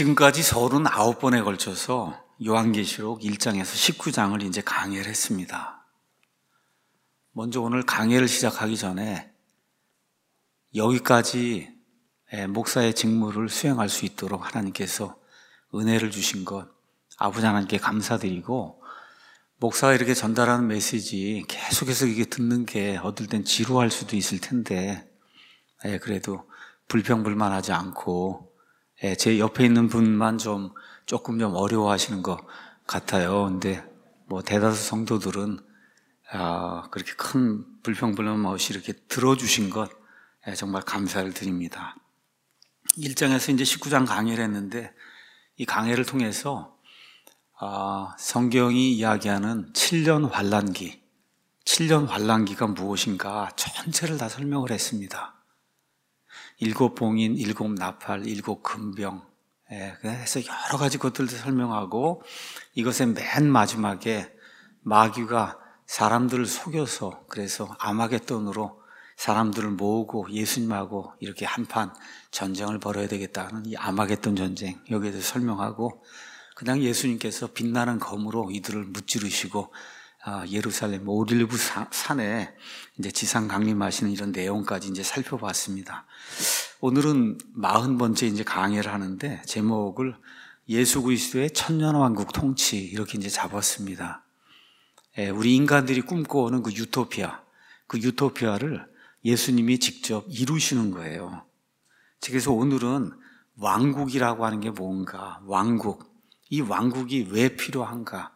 지금까지 서울은 9번에 걸쳐서 요한계시록 1장에서 19장을 이제 강의를 했습니다. 먼저 오늘 강의를 시작하기 전에 여기까지 목사의 직무를 수행할 수 있도록 하나님께서 은혜를 주신 것 아버지 하나님께 감사드리고, 목사가 이렇게 전달하는 메시지 계속해서 이게 듣는 게 어떨 땐 지루할 수도 있을 텐데 그래도 불평불만하지 않고 제 옆에 있는 분만 조금 어려워하시는 것 같아요. 근데 대다수 성도들은 그렇게 큰 불평불만 없이 이렇게 들어주신 것 정말 감사를 드립니다. 1장에서 이제 19장 강의를 했는데, 이 강의를 통해서 성경이 이야기하는 7년 환란기가 무엇인가 전체를 다 설명을 했습니다. 7 봉인, 7 나팔, 7 금병, 그래서 여러 가지 것들도 설명하고, 이것의 맨 마지막에 마귀가 사람들을 속여서 그래서 아마겟돈으로 사람들을 모으고 예수님하고 이렇게 한판 전쟁을 벌여야 되겠다는 이 아마겟돈 전쟁, 여기에 대해서 설명하고, 그냥 예수님께서 빛나는 검으로 이들을 무찌르시고 예루살렘 올리브 산에 이제 지상 강림하시는 이런 내용까지 이제 살펴봤습니다. 오늘은 40번째 이제 강의를 하는데, 제목을 예수 그리스도의 천년왕국 통치 이렇게 이제 잡았습니다. 우리 인간들이 꿈꿔오는 그 유토피아를 예수님이 직접 이루시는 거예요. 그래서 오늘은 왕국이라고 하는 게 뭔가, 이 왕국이 왜 필요한가,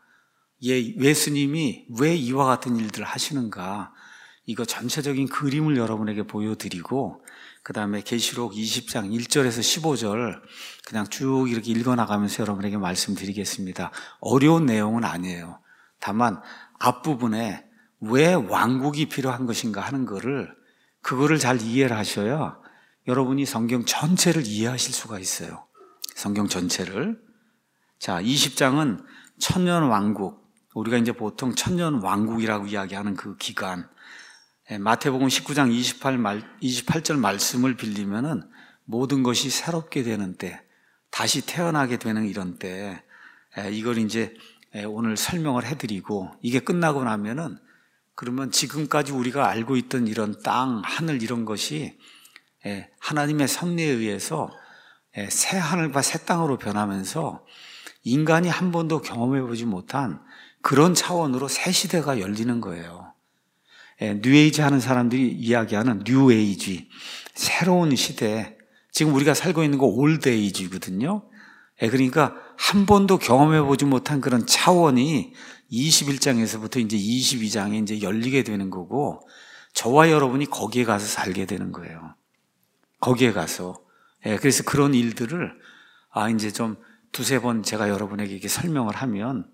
예수님이 왜 이와 같은 일들을 하시는가, 이거 전체적인 그림을 여러분에게 보여드리고, 그 다음에 계시록 20장 1절에서 15절 그냥 쭉 이렇게 읽어나가면서 여러분에게 말씀드리겠습니다. 어려운 내용은 아니에요. 다만 앞부분에 왜 왕국이 필요한 것인가 하는 그거를 잘 이해를 하셔야 여러분이 성경 전체를 이해하실 수가 있어요. 성경 전체를. 자, 20장은 천년왕국, 우리가 이제 보통 천년왕국이라고 이야기하는 그 기간, 마태복음 19장 28절 말씀을 빌리면은 모든 것이 새롭게 되는 때, 다시 태어나게 되는 이런 때, 이걸 이제 오늘 설명을 해드리고, 이게 끝나고 나면은 그러면 지금까지 우리가 알고 있던 이런 땅, 하늘 이런 것이 하나님의 섭리에 의해서 새 하늘과 새 땅으로 변하면서 인간이 한 번도 경험해보지 못한 그런 차원으로 새 시대가 열리는 거예요. 뉴에이지 하는 사람들이 이야기하는 뉴에이지, 새로운 시대, 지금 우리가 살고 있는 거 올드에이지거든요. 그러니까 한 번도 경험해보지 못한 그런 차원이 21장에서부터 이제 22장에 이제 열리게 되는 거고, 저와 여러분이 거기에 가서 살게 되는 거예요. 거기에 가서. 그래서 그런 일들을 이제 좀 두세 번 제가 여러분에게 이렇게 설명을 하면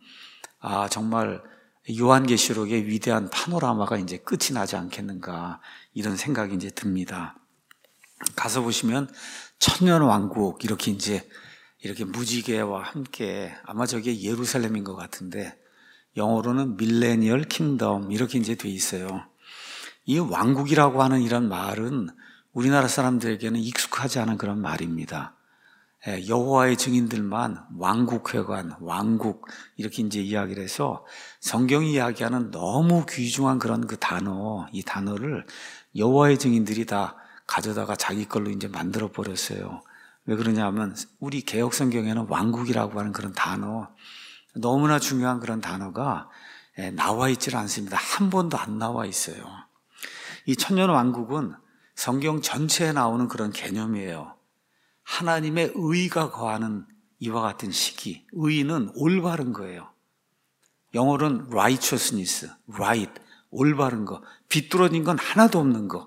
정말 요한계시록의 위대한 파노라마가 이제 끝이 나지 않겠는가, 이런 생각이 이제 듭니다. 가서 보시면 천년왕국 이렇게 무지개와 함께, 아마 저게 예루살렘인 것 같은데 영어로는 밀레니얼 킹덤 이렇게 이제 돼 있어요. 이 왕국이라고 하는 이런 말은 우리나라 사람들에게는 익숙하지 않은 그런 말입니다. 여호와의 증인들만 왕국회관, 왕국 이렇게 이제 이야기를 해서, 성경이 이야기하는 너무 귀중한 그런 그 단어, 이 단어를 여호와의 증인들이 다 가져다가 자기 걸로 이제 만들어 버렸어요. 왜 그러냐면 우리 개역 성경에는 왕국이라고 하는 그런 단어, 너무나 중요한 그런 단어가 나와 있질 않습니다. 한 번도 안 나와 있어요. 이 천년 왕국은 성경 전체에 나오는 그런 개념이에요. 하나님의 의가 거하는 이와 같은 시기, 의는 올바른 거예요. 영어로는 righteousness, right, 올바른 거, 비뚤어진 건 하나도 없는 거.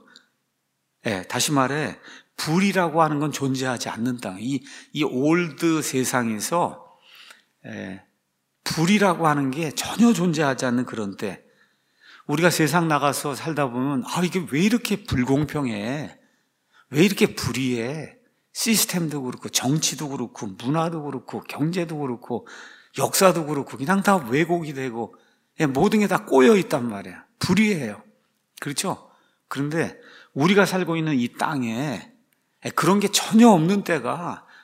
다시 말해 불이라고 하는 건 존재하지 않는 땅. 이 올드 세상에서 불이라고 하는 게 전혀 존재하지 않는 그런 때, 우리가 세상 나가서 살다 보면 이게 왜 이렇게 불공평해? 왜 이렇게 불의해? 시스템도 그렇고 정치도 그렇고 문화도 그렇고 경제도 그렇고 역사도 그렇고 그냥 다 왜곡이 되고 모든 게 다 꼬여 있단 말이야. 불의해요. 그렇죠? 그런데 우리가 살고 있는 이 땅에 그런 게 전혀 없는 때가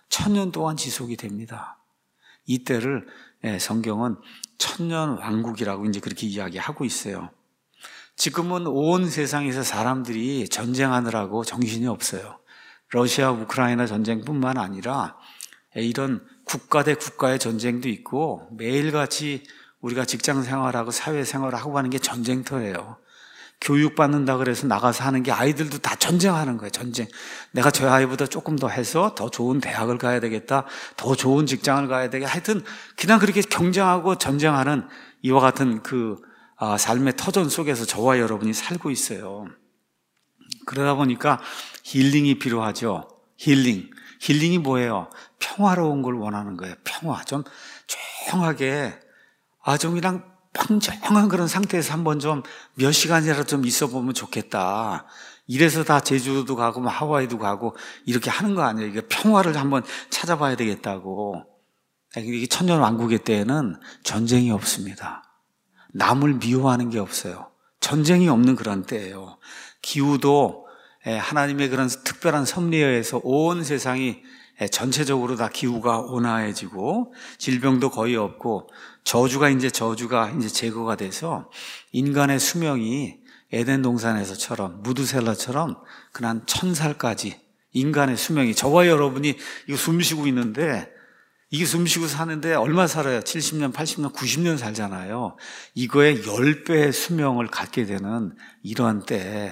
천년 동안 지속이 됩니다. 이때를 성경은 천년 왕국이라고 이제 그렇게 이야기하고 있어요. 지금은 온 세상에서 사람들이 전쟁하느라고 정신이 없어요. 러시아 우크라이나 전쟁뿐만 아니라 이런 국가 대 국가의 전쟁도 있고 매일같이 우리가 직장 생활하고 사회 생활을 하고 하는 게 전쟁터예요. 교육받는다 그래서 나가서 하는 게 아이들도 다 전쟁하는 거예요. 전쟁. 내가 저 아이보다 조금 더 해서 더 좋은 대학을 가야 되겠다. 더 좋은 직장을 가야 되겠다. 하여튼 그냥 그렇게 경쟁하고 전쟁하는 이와 같은 삶의 터전 속에서 저와 여러분이 살고 있어요. 그러다 보니까 힐링이 필요하죠. 힐링이 뭐예요? 평화로운 걸 원하는 거예요. 평화. 좀 조용하게, 좀 그냥 평정한 그런 상태에서 한번 좀 몇 시간이라도 좀 있어 보면 좋겠다. 이래서 다 제주도 가고 하와이도 가고 이렇게 하는 거 아니에요. 이게 평화를 한번 찾아봐야 되겠다고. 이게 천년 왕국의 때에는 전쟁이 없습니다. 남을 미워하는 게 없어요. 전쟁이 없는 그런 때예요. 기후도 하나님의 그런 특별한 섭리에 의해서 온 세상이 전체적으로 다 기후가 온화해지고 질병도 거의 없고 저주가 이제 제거가 돼서 인간의 수명이 에덴 동산에서처럼 무드셀라처럼 그냥 1000살까지 인간의 수명이, 저와 여러분이 이거 숨 쉬고 있는데 이게 숨 쉬고 사는데 얼마 살아요? 70년, 80년, 90년 살잖아요. 이거의 10배의 수명을 갖게 되는 이러한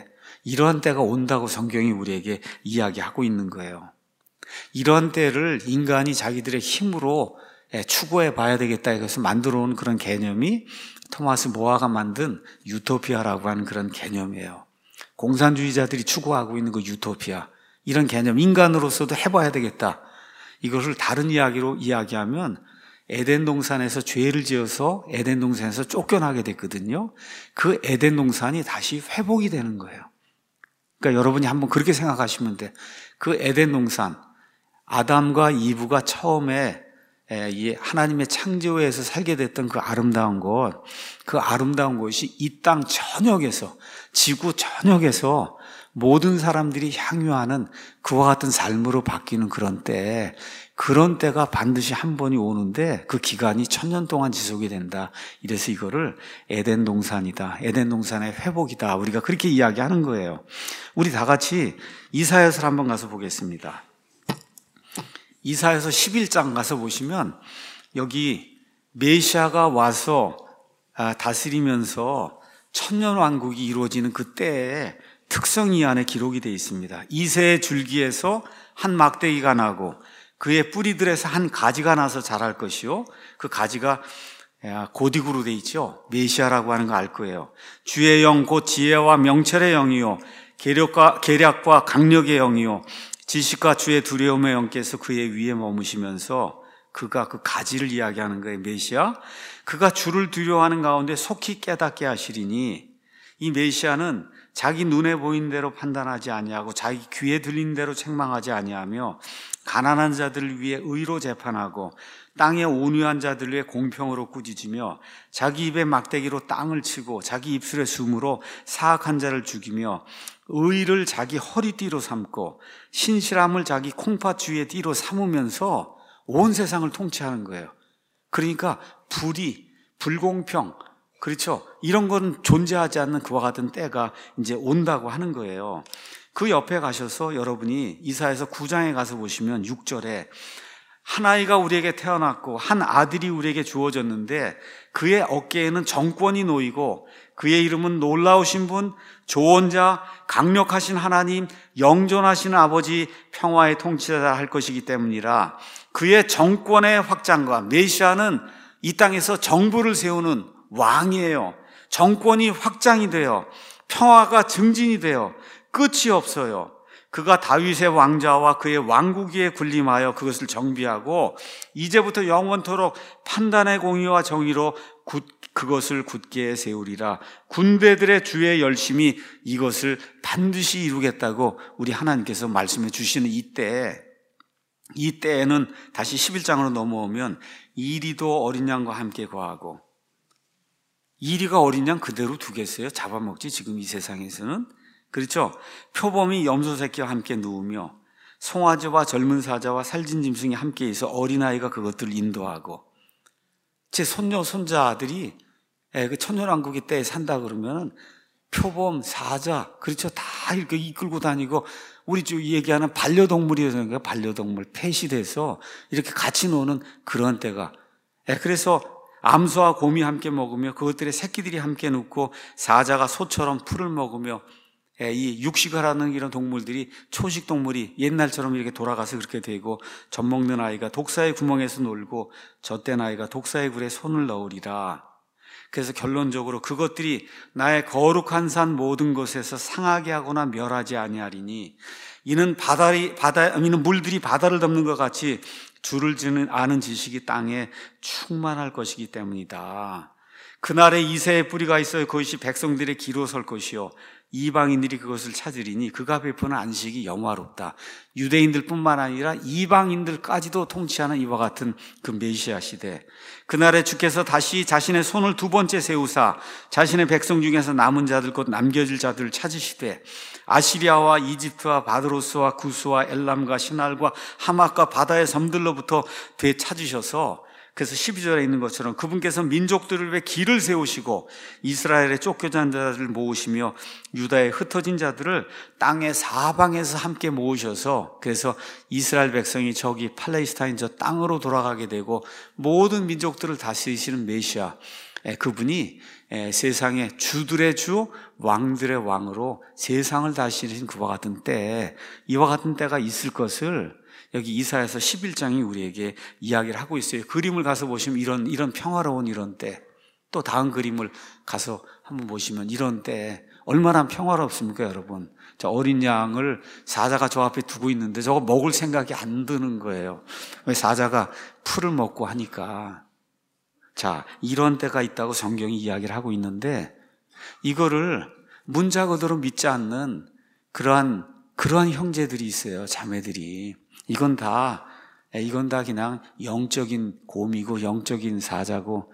때가 온다고 성경이 우리에게 이야기하고 있는 거예요. 이러한 때를 인간이 자기들의 힘으로 추구해 봐야 되겠다 해서 만들어 온 그런 개념이 토마스 모아가 만든 유토피아라고 하는 그런 개념이에요. 공산주의자들이 추구하고 있는 그 유토피아, 이런 개념, 인간으로서도 해봐야 되겠다. 이것을 다른 이야기로 이야기하면 에덴 동산에서 죄를 지어서 에덴 동산에서 쫓겨나게 됐거든요. 그 에덴 동산이 다시 회복이 되는 거예요. 그러니까 여러분이 한번 그렇게 생각하시면 돼. 그 에덴 동산, 아담과 이브가 처음에 이 하나님의 창조에서 살게 됐던 그 아름다운 곳이 이 땅 전역에서, 지구 전역에서 모든 사람들이 향유하는 그와 같은 삶으로 바뀌는 그런 때가 반드시 한 번이 오는데 그 기간이 1000년 동안 지속이 된다. 이래서 이거를 에덴 동산이다. 에덴 동산의 회복이다. 우리가 그렇게 이야기하는 거예요. 우리 다 같이 이사야서를 한번 가서 보겠습니다. 이사야서 11장 가서 보시면 여기 메시아가 와서 다스리면서 천년 왕국이 이루어지는 그때의 특성이 안에 기록이 되어 있습니다. 이새의 줄기에서 한 막대기가 나고 그의 뿌리들에서 한 가지가 나서 자랄 것이요, 그 가지가 고딕으로 되어 있죠. 메시아라고 하는 거 알 거예요. 주의 영 곧 지혜와 명철의 영이요 계략과 강력의 영이요 지식과 주의 두려움의 영께서 그의 위에 머무시면서, 그가 그 가지를 이야기하는 거예요. 메시아, 그가 주를 두려워하는 가운데 속히 깨닫게 하시리니, 이 메시아는 자기 눈에 보이는 대로 판단하지 아니하고 자기 귀에 들리는 대로 책망하지 아니하며 가난한 자들을 위해 의로 재판하고 땅에 온유한 자들을 위해 공평으로 꾸짖으며 자기 입에 막대기로 땅을 치고 자기 입술의 숨으로 사악한 자를 죽이며 의를 자기 허리띠로 삼고 신실함을 자기 콩팥주의 띠로 삼으면서 온 세상을 통치하는 거예요. 그러니까 불공평, 그렇죠? 이런 건 존재하지 않는 그와 같은 때가 이제 온다고 하는 거예요. 그 옆에 가셔서 여러분이 이사야서 9장에 가서 보시면 6절에 한 아이가 우리에게 태어났고 한 아들이 우리에게 주어졌는데 그의 어깨에는 정권이 놓이고 그의 이름은 놀라우신 분, 조언자, 강력하신 하나님, 영존하신 아버지, 평화의 통치자라 할 것이기 때문이라. 그의 정권의 확장과, 메시아는 이 땅에서 정부를 세우는 왕이에요. 정권이 확장이 돼요. 평화가 증진이 돼요. 끝이 없어요. 그가 다윗의 왕자와 그의 왕국 위에 군림하여 그것을 정비하고 이제부터 영원토록 판단의 공의와 정의로 그것을 굳게 세우리라. 군대들의 주의 열심이 이것을 반드시 이루겠다고 우리 하나님께서 말씀해 주시는 이 때에는 다시 11장으로 넘어오면 이리도 어린 양과 함께 거하고, 이리가 어린 양 그대로 두겠어요? 잡아먹지 지금 이 세상에서는. 그렇죠? 표범이 염소 새끼와 함께 누우며 송아지와 젊은 사자와 살진 짐승이 함께 있어 어린아이가 그것들을 인도하고, 제 손녀 손자들이 그 천년왕국의 때에 산다 그러면 표범, 사자, 그렇죠, 다 이렇게 이끌고 다니고, 우리 쭉 얘기하는 반려동물이어서 반려동물 펫이 이렇게 같이 노는 그런 때가, 그래서 암소와 곰이 함께 먹으며 그것들의 새끼들이 함께 눕고, 사자가 소처럼 풀을 먹으며, 이 육식을 하는 이런 동물들이, 초식 동물이 옛날처럼 이렇게 돌아가서 그렇게 되고, 젖 먹는 아이가 독사의 구멍에서 놀고 젖된 아이가 독사의 굴에 손을 넣으리라. 그래서 결론적으로 그것들이 나의 거룩한 산 모든 곳에서 상하게 하거나 멸하지 아니하리니, 이는 이는 물들이 바다를 덮는 것 같이 줄을 지는 아는 지식이 땅에 충만할 것이기 때문이다. 그날에 이새의 뿌리가 있어요. 그것이 백성들의 기로 설 것이요, 이방인들이 그것을 찾으리니 그가 베푸는 안식이 영화롭다. 유대인들 뿐만 아니라 이방인들까지도 통치하는 이와 같은 그 메시아 시대, 그날에 주께서 다시 자신의 손을 두 번째 세우사 자신의 백성 중에서 남은 자들 곧 남겨질 자들을 찾으시되, 아시리아와 이집트와 바드로스와 구스와 엘람과 시날과 하맛과 바다의 섬들로부터 되찾으셔서, 그래서 12절에 있는 것처럼 그분께서 민족들을 위해 길을 세우시고 이스라엘의 쫓겨난 자들을 모으시며 유다의 흩어진 자들을 땅의 사방에서 함께 모으셔서, 그래서 이스라엘 백성이 저기 팔레스타인 저 땅으로 돌아가게 되고 모든 민족들을 다스리시는 메시아, 그분이 세상의 주들의 주, 왕들의 왕으로 세상을 다스리신 그와 같은 때에, 이와 같은 때가 있을 것을 여기 이사야서 11장이 우리에게 이야기를 하고 있어요. 그림을 가서 보시면 이런 평화로운 이런 때, 또 다음 그림을 가서 한번 보시면 이런 때 얼마나 평화롭습니까, 여러분? 저 어린 양을 사자가 저 앞에 두고 있는데 저거 먹을 생각이 안 드는 거예요. 왜? 사자가 풀을 먹고 하니까. 자, 이런 때가 있다고 성경이 이야기를 하고 있는데, 이거를 문자 그대로 믿지 않는 그러한 형제들이 있어요, 자매들이. 이건 다 그냥 영적인 곰이고 영적인 사자고,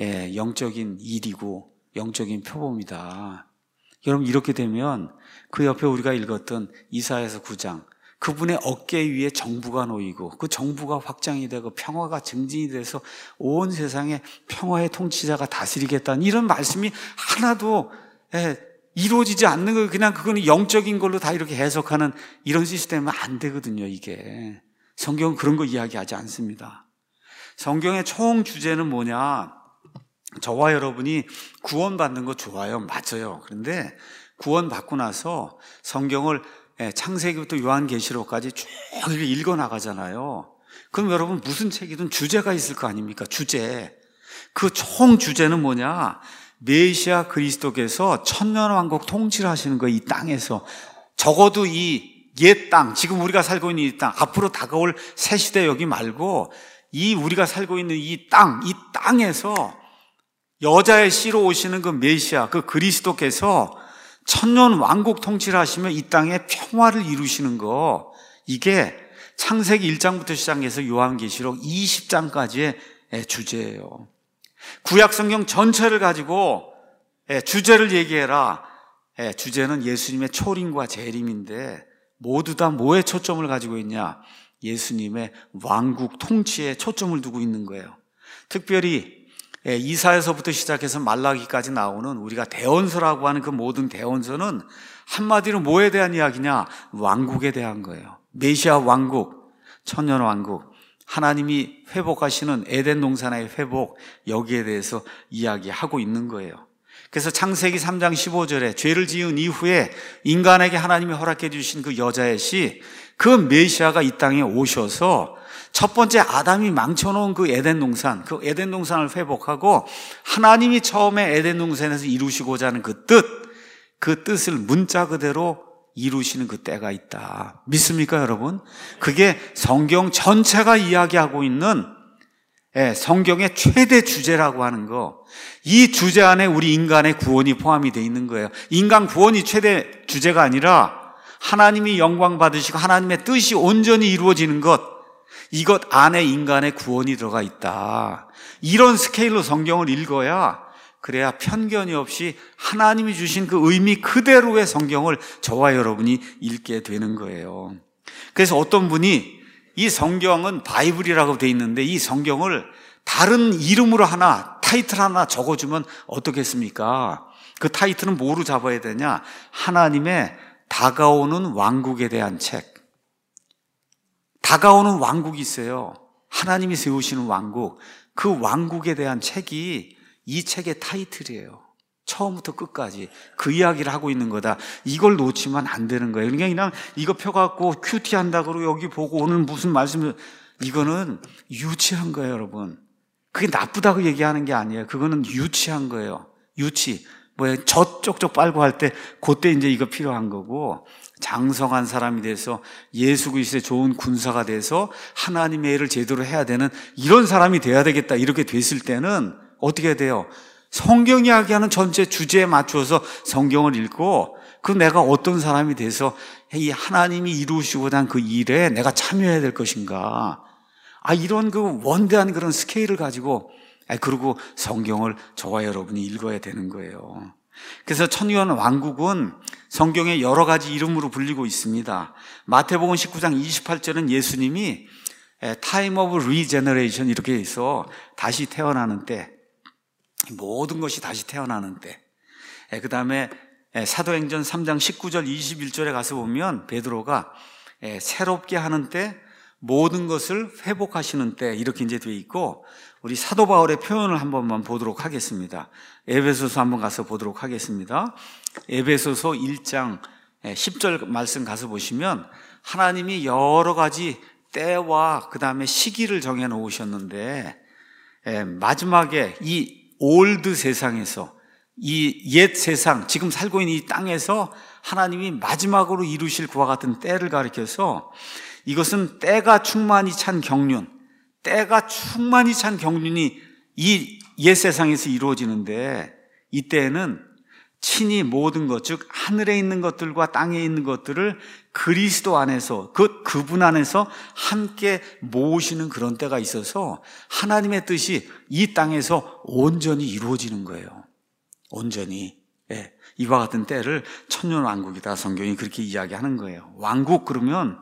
영적인 일이고 영적인 표범이다. 여러분, 이렇게 되면 그 옆에 우리가 읽었던 이사야서 9장, 그분의 어깨 위에 정부가 놓이고 그 정부가 확장이 되고 평화가 증진이 돼서 온 세상에 평화의 통치자가 다스리겠다는 이런 말씀이 하나도 이루어지지 않는 거, 그냥 그거는 영적인 걸로 다 이렇게 해석하는 이런 시스템은 안 되거든요. 이게 성경은 그런 거 이야기하지 않습니다. 성경의 총 주제는 뭐냐? 저와 여러분이 구원받는 거 좋아요, 맞아요. 그런데 구원받고 나서 성경을 창세기부터 요한계시록까지 쭉 읽어 나가잖아요. 그럼 여러분, 무슨 책이든 주제가 있을 거 아닙니까? 주제. 그 총 주제는 뭐냐? 메시아 그리스도께서 천년왕국 통치를 하시는 거예요. 이 땅에서. 적어도 이 옛 땅, 지금 우리가 살고 있는 이 땅, 앞으로 다가올 새 시대 여기 말고 이 우리가 살고 있는 이 땅에서 여자의 씨로 오시는 그 메시아, 그 그리스도께서 천년왕국 통치를 하시며 이 땅에 평화를 이루시는 거, 이게 창세기 1장부터 시작해서 요한계시록 20장까지의 주제예요. 구약성경 전체를 가지고 주제를 얘기해라. 주제는 예수님의 초림과 재림인데, 모두 다 뭐에 초점을 가지고 있냐? 예수님의 왕국 통치에 초점을 두고 있는 거예요. 특별히 이사야서부터 시작해서 말라기까지 나오는 우리가 대언서라고 하는 그 모든 대언서는 한마디로 뭐에 대한 이야기냐? 왕국에 대한 거예요. 메시아 왕국, 천년 왕국, 하나님이 회복하시는 에덴 동산의 회복, 여기에 대해서 이야기하고 있는 거예요. 그래서 창세기 3장 15절에 죄를 지은 이후에 인간에게 하나님이 허락해 주신 그 여자의 씨, 그 메시아가 이 땅에 오셔서 첫 번째 아담이 망쳐놓은 그 에덴 동산을 회복하고 하나님이 처음에 에덴 동산에서 이루시고자 하는 그 뜻을 문자 그대로 이루시는 그 때가 있다. 믿습니까, 여러분? 그게 성경 전체가 이야기하고 있는 성경의 최대 주제라고 하는 거. 이 주제 안에 우리 인간의 구원이 포함이 되어 있는 거예요. 인간 구원이 최대 주제가 아니라 하나님이 영광 받으시고 하나님의 뜻이 온전히 이루어지는 것, 이것 안에 인간의 구원이 들어가 있다. 이런 스케일로 성경을 읽어야, 그래야 편견이 없이 하나님이 주신 그 의미 그대로의 성경을 저와 여러분이 읽게 되는 거예요. 그래서 어떤 분이 이 성경은 바이블이라고 돼 있는데 이 성경을 다른 이름으로 하나, 타이틀 하나 적어주면 어떻겠습니까? 그 타이틀은 뭐로 잡아야 되냐? 하나님의 다가오는 왕국에 대한 책. 다가오는 왕국이 있어요. 하나님이 세우시는 왕국. 그 왕국에 대한 책이 이 책의 타이틀이에요. 처음부터 끝까지 그 이야기를 하고 있는 거다. 이걸 놓치면 안 되는 거예요. 그냥 이거 펴갖고 큐티 한다고 여기 보고 오늘 무슨 말씀을, 이거는 유치한 거예요, 여러분. 그게 나쁘다고 얘기하는 게 아니에요. 그거는 유치한 거예요. 유치. 젖 쪽쪽 빨고 할 때 그때 이제 이거 필요한 거고, 장성한 사람이 돼서 예수 그리스도의 좋은 군사가 돼서 하나님의 일을 제대로 해야 되는 이런 사람이 돼야 되겠다. 이렇게 됐을 때는 어떻게 돼요? 성경 이야기하는 전체 주제에 맞춰서 성경을 읽고, 그 내가 어떤 사람이 돼서 이 하나님이 이루시고자 한 그 일에 내가 참여해야 될 것인가. 이런 그 원대한 그런 스케일을 가지고, 그리고 성경을 저와 여러분이 읽어야 되는 거예요. 그래서 천년 왕국은 성경에 여러 가지 이름으로 불리고 있습니다. 마태복음 19장 28절은 예수님이 타임 오브 리제너레이션 이렇게 해서 다시 태어나는 때, 모든 것이 다시 태어나는 때. 그 다음에 사도행전 3장 19절 21절에 가서 보면 베드로가 새롭게 하는 때, 모든 것을 회복하시는 때 이렇게 이제 되어 있고, 우리 사도 바울의 표현을 한 번만 보도록 하겠습니다. 에베소서 한번 가서 보도록 하겠습니다. 에베소서 1장 10절 말씀 가서 보시면 하나님이 여러 가지 때와 그 다음에 시기를 정해 놓으셨는데, 마지막에 이 올드 세상에서, 이 옛 세상, 지금 살고 있는 이 땅에서 하나님이 마지막으로 이루실 그와 같은 때를 가리켜서, 이것은 때가 충만히 찬 경륜, 때가 충만히 찬 경륜이 이 옛 세상에서 이루어지는데, 이때에는 친히 모든 것, 즉 하늘에 있는 것들과 땅에 있는 것들을 그리스도 안에서, 그분 안에서 함께 모으시는 그런 때가 있어서 하나님의 뜻이 이 땅에서 온전히 이루어지는 거예요. 온전히. 이와 같은 때를 천년왕국이다. 성경이 그렇게 이야기하는 거예요. 왕국 그러면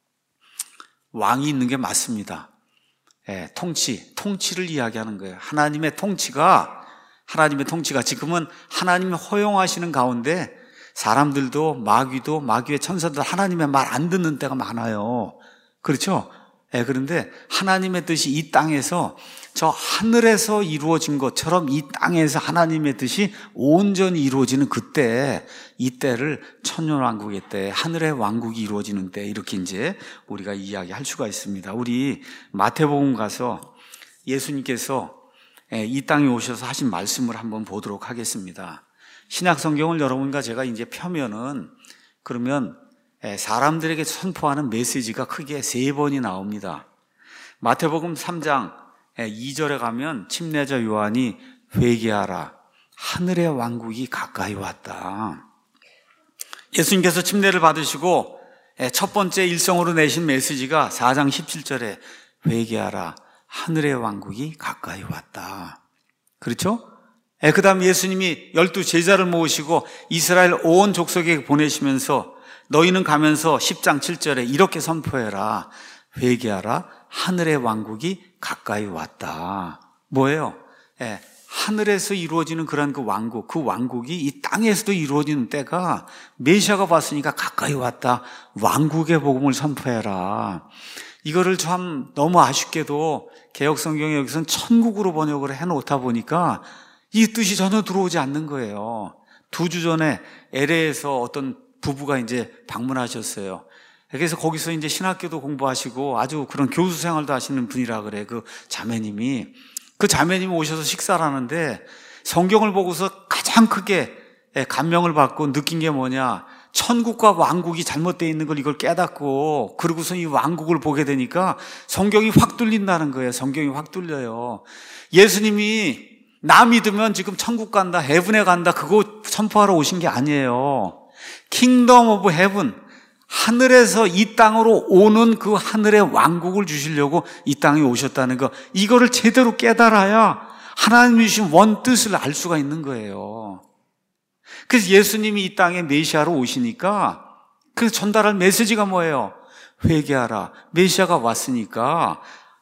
왕이 있는 게 맞습니다. 통치를 이야기하는 거예요. 하나님의 통치가 지금은 하나님이 허용하시는 가운데 사람들도 마귀의 천사들 하나님의 말 안 듣는 때가 많아요. 그렇죠? 그런데 하나님의 뜻이 이 땅에서 저 하늘에서 이루어진 것처럼 이 땅에서 하나님의 뜻이 온전히 이루어지는 그때, 이때를 천년왕국의 때, 하늘의 왕국이 이루어지는 때, 이렇게 이제 우리가 이야기할 수가 있습니다. 우리 마태복음 가서 예수님께서 이 땅에 오셔서 하신 말씀을 한번 보도록 하겠습니다. 신약 성경을 여러분과 제가 이제 펴면은, 그러면 사람들에게 선포하는 메시지가 크게 3번이 나옵니다. 마태복음 3장 2절에 가면 침례자 요한이 회개하라, 하늘의 왕국이 가까이 왔다. 예수님께서 침례를 받으시고 첫 번째 일성으로 내신 메시지가 4장 17절에 회개하라, 하늘의 왕국이 가까이 왔다. 그렇죠? 그 다음 예수님이 12 제자를 모으시고 이스라엘 온 족속에게 보내시면서 너희는 가면서 10장 7절에 이렇게 선포해라, 회개하라, 하늘의 왕국이 가까이 왔다. 뭐예요? 하늘에서 이루어지는 그런 그 왕국이 이 땅에서도 이루어지는 때가 메시아가 왔으니까 가까이 왔다. 왕국의 복음을 선포해라. 이거를 참 너무 아쉽게도 개역성경에 여기서는 천국으로 번역을 해놓다 보니까 이 뜻이 전혀 들어오지 않는 거예요. 2주 전에 LA에서 어떤 부부가 이제 방문하셨어요. 그래서 거기서 이제 신학교도 공부하시고 아주 그런 교수 생활도 하시는 분이라 그래. 그 자매님이 오셔서 식사를 하는데 성경을 보고서 가장 크게 감명을 받고 느낀 게 뭐냐, 천국과 왕국이 잘못되어 있는 걸 이걸 깨닫고, 그러고서 이 왕국을 보게 되니까 성경이 확 뚫린다는 거예요. 성경이 확 뚫려요. 예수님이 나 믿으면 지금 천국 간다, 헤븐에 간다, 그거 선포하러 오신 게 아니에요. 킹덤 오브 헤븐, 하늘에서 이 땅으로 오는 그 하늘의 왕국을 주시려고 이 땅에 오셨다는 거, 이거를 제대로 깨달아야 하나님이 주신 원 뜻을 알 수가 있는 거예요. 그래서 예수님이 이 땅에 메시아로 오시니까 그 전달할 메시지가 뭐예요? 회개하라. 메시아가 왔으니까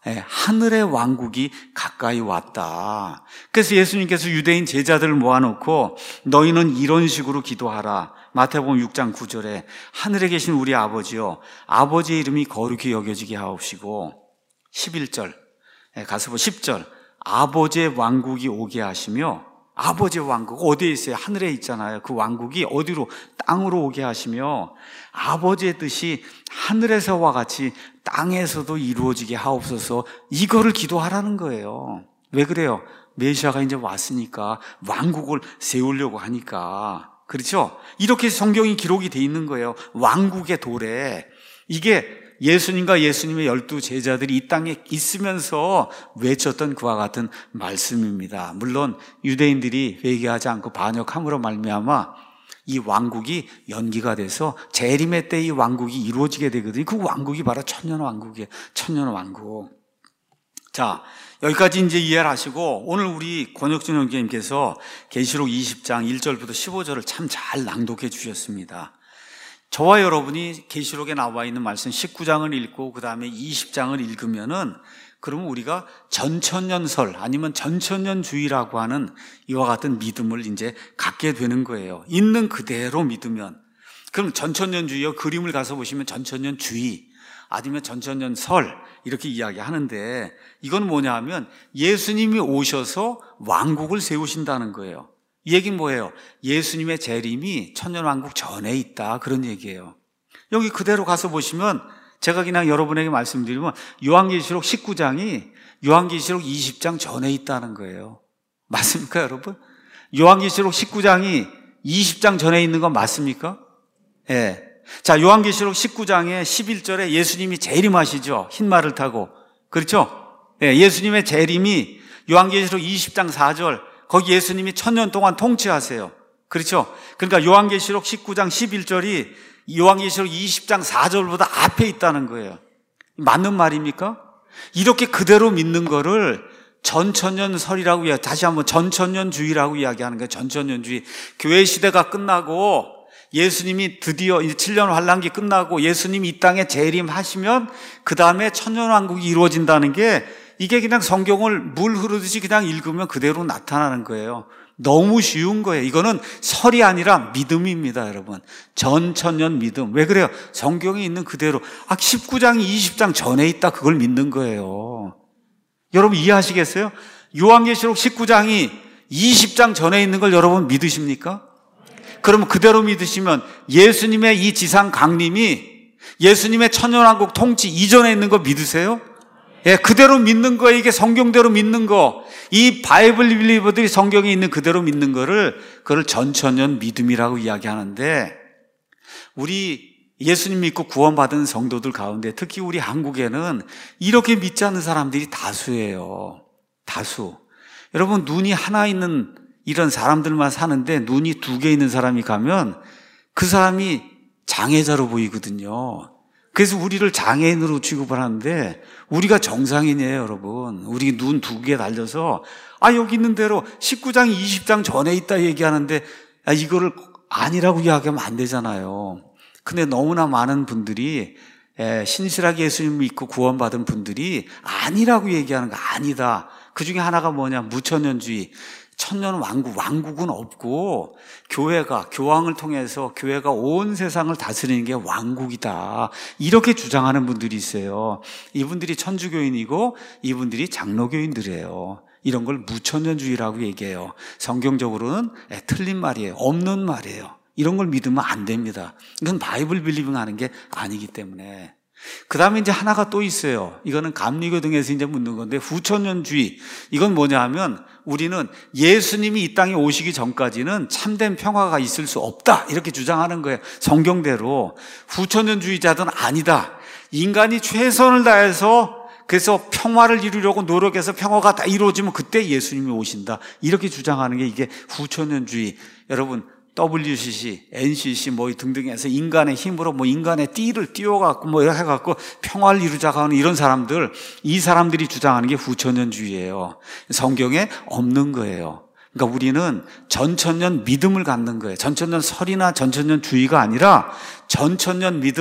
하늘의 왕국이 가까이 왔다. 그래서 예수님께서 유대인 제자들을 모아놓고 너희는 이런 식으로 기도하라. 마태복음 6장 9절에 하늘에 계신 우리 아버지요, 아버지의 이름이 거룩히 여겨지게 하옵시고, 11절 가서 10절 아버지의 왕국이 오게 하시며, 아버지의 왕국 어디에 있어요? 하늘에 있잖아요. 그 왕국이 어디로? 땅으로 오게 하시며 아버지의 뜻이 하늘에서와 같이 땅에서도 이루어지게 하옵소서. 이거를 기도하라는 거예요. 왜 그래요? 메시아가 이제 왔으니까, 왕국을 세우려고 하니까. 그렇죠? 이렇게 성경이 기록이 돼 있는 거예요. 왕국의 도래. 이게 예수님과 예수님의 12 제자들이 이 땅에 있으면서 외쳤던 그와 같은 말씀입니다. 물론 유대인들이 회개하지 않고 반역함으로 말미암아 이 왕국이 연기가 돼서 재림의 때 이 왕국이 이루어지게 되거든요. 그 왕국이 바로 천년왕국이에요. 천년왕국. 자, 여기까지 이제 이해를 하시고, 오늘 우리 권혁준 형제님께서 계시록 20장 1절부터 15절을 참 잘 낭독해 주셨습니다. 저와 여러분이 계시록에 나와 있는 말씀 19장을 읽고 그 다음에 20장을 읽으면은, 그러면 우리가 전천년설 아니면 전천년주의라고 하는 이와 같은 믿음을 이제 갖게 되는 거예요. 있는 그대로 믿으면. 그럼 전천년주의요, 그림을 가서 보시면 전천년주의 아니면 전천년설 이렇게 이야기하는데, 이건 뭐냐 하면 예수님이 오셔서 왕국을 세우신다는 거예요. 이 얘기는 뭐예요? 예수님의 재림이 천년왕국 전에 있다, 그런 얘기예요. 여기 그대로 가서 보시면, 제가 그냥 여러분에게 말씀드리면 요한계시록 19장이 요한계시록 20장 전에 있다는 거예요. 맞습니까, 여러분? 요한계시록 19장이 20장 전에 있는 건 맞습니까? 예. 자, 요한계시록 19장에 11절에 예수님이 재림하시죠. 흰 말을 타고. 그렇죠? 예, 예수님의 재림이 요한계시록 20장 4절, 거기 예수님이 1000년 동안 통치하세요. 그렇죠? 그러니까 요한계시록 19장 11절이 요한계시록 20장 4절보다 앞에 있다는 거예요. 맞는 말입니까? 이렇게 그대로 믿는 거를 전천년설이라고, 다시 한번 전천년주의라고 이야기하는 거예요. 전천년주의. 교회 시대가 끝나고 예수님이 드디어 이제 7년 환란기 끝나고 예수님이 이 땅에 재림하시면 그 다음에 천년왕국이 이루어진다는 게, 이게 그냥 성경을 물 흐르듯이 그냥 읽으면 그대로 나타나는 거예요. 너무 쉬운 거예요. 이거는 설이 아니라 믿음입니다, 여러분. 전천년 믿음. 왜 그래요? 성경에 있는 그대로. 19장이 20장 전에 있다, 그걸 믿는 거예요. 여러분 이해하시겠어요? 요한계시록 19장이 20장 전에 있는 걸 여러분 믿으십니까? 그러면 그대로 믿으시면 예수님의 이 지상 강림이 예수님의 천년왕국 통치 이전에 있는 거 믿으세요? 예, 그대로 믿는 거예요. 이게 성경대로 믿는 거. 이 바이블 빌리버들이 성경에 있는 그대로 믿는 거를, 그걸 전천년 믿음이라고 이야기하는데, 우리 예수님 믿고 구원받은 성도들 가운데 특히 우리 한국에는 이렇게 믿지 않는 사람들이 다수예요. 다수. 여러분, 눈이 하나 있는 이런 사람들만 사는데 눈이 2개 있는 사람이 가면 그 사람이 장애자로 보이거든요. 그래서 우리를 장애인으로 취급을 하는데, 우리가 정상인이에요, 여러분. 우리 눈 2개 달려서, 여기 있는 대로 19장, 20장 전에 있다 얘기하는데, 이거를 아니라고 이야기하면 안 되잖아요. 근데 너무나 많은 분들이, 신실하게 예수님 믿고 구원받은 분들이 아니라고 얘기하는 거, 아니다. 그 중에 하나가 뭐냐, 무천년주의. 천년 왕국은 없고, 교회가, 교황을 통해서 교회가 온 세상을 다스리는 게 왕국이다, 이렇게 주장하는 분들이 있어요. 이분들이 천주교인이고 이분들이 장로교인들이에요. 이런 걸 무천년주의라고 얘기해요. 성경적으로는 틀린 말이에요. 없는 말이에요. 이런 걸 믿으면 안 됩니다. 이건 바이블 빌리빙 하는 게 아니기 때문에. 그 다음에 이제 하나가 또 있어요. 이거는 감리교 등에서 이제 묻는 건데, 후천년주의. 이건 뭐냐 하면, 우리는 예수님이 이 땅에 오시기 전까지는 참된 평화가 있을 수 없다, 이렇게 주장하는 거예요. 성경대로. 후천년주의자들은 아니다. 인간이 최선을 다해서, 그래서 평화를 이루려고 노력해서 평화가 다 이루어지면 그때 예수님이 오신다, 이렇게 주장하는 게 이게 후천년주의. 여러분, WCC, NCC 뭐 등등 해서 인간의 힘으로 뭐 인간의 띠를 띄워갖고 뭐 이렇게 해갖고 평화를 이루자고 하는 이런 사람들, 이 사람들이 주장하는 게 후천년주의예요. 성경에 없는 거예요. 그러니까 우리는 전천년 믿음을 갖는 거예요. 전천년 설이나 전천년주의가 아니라 전천년 믿음,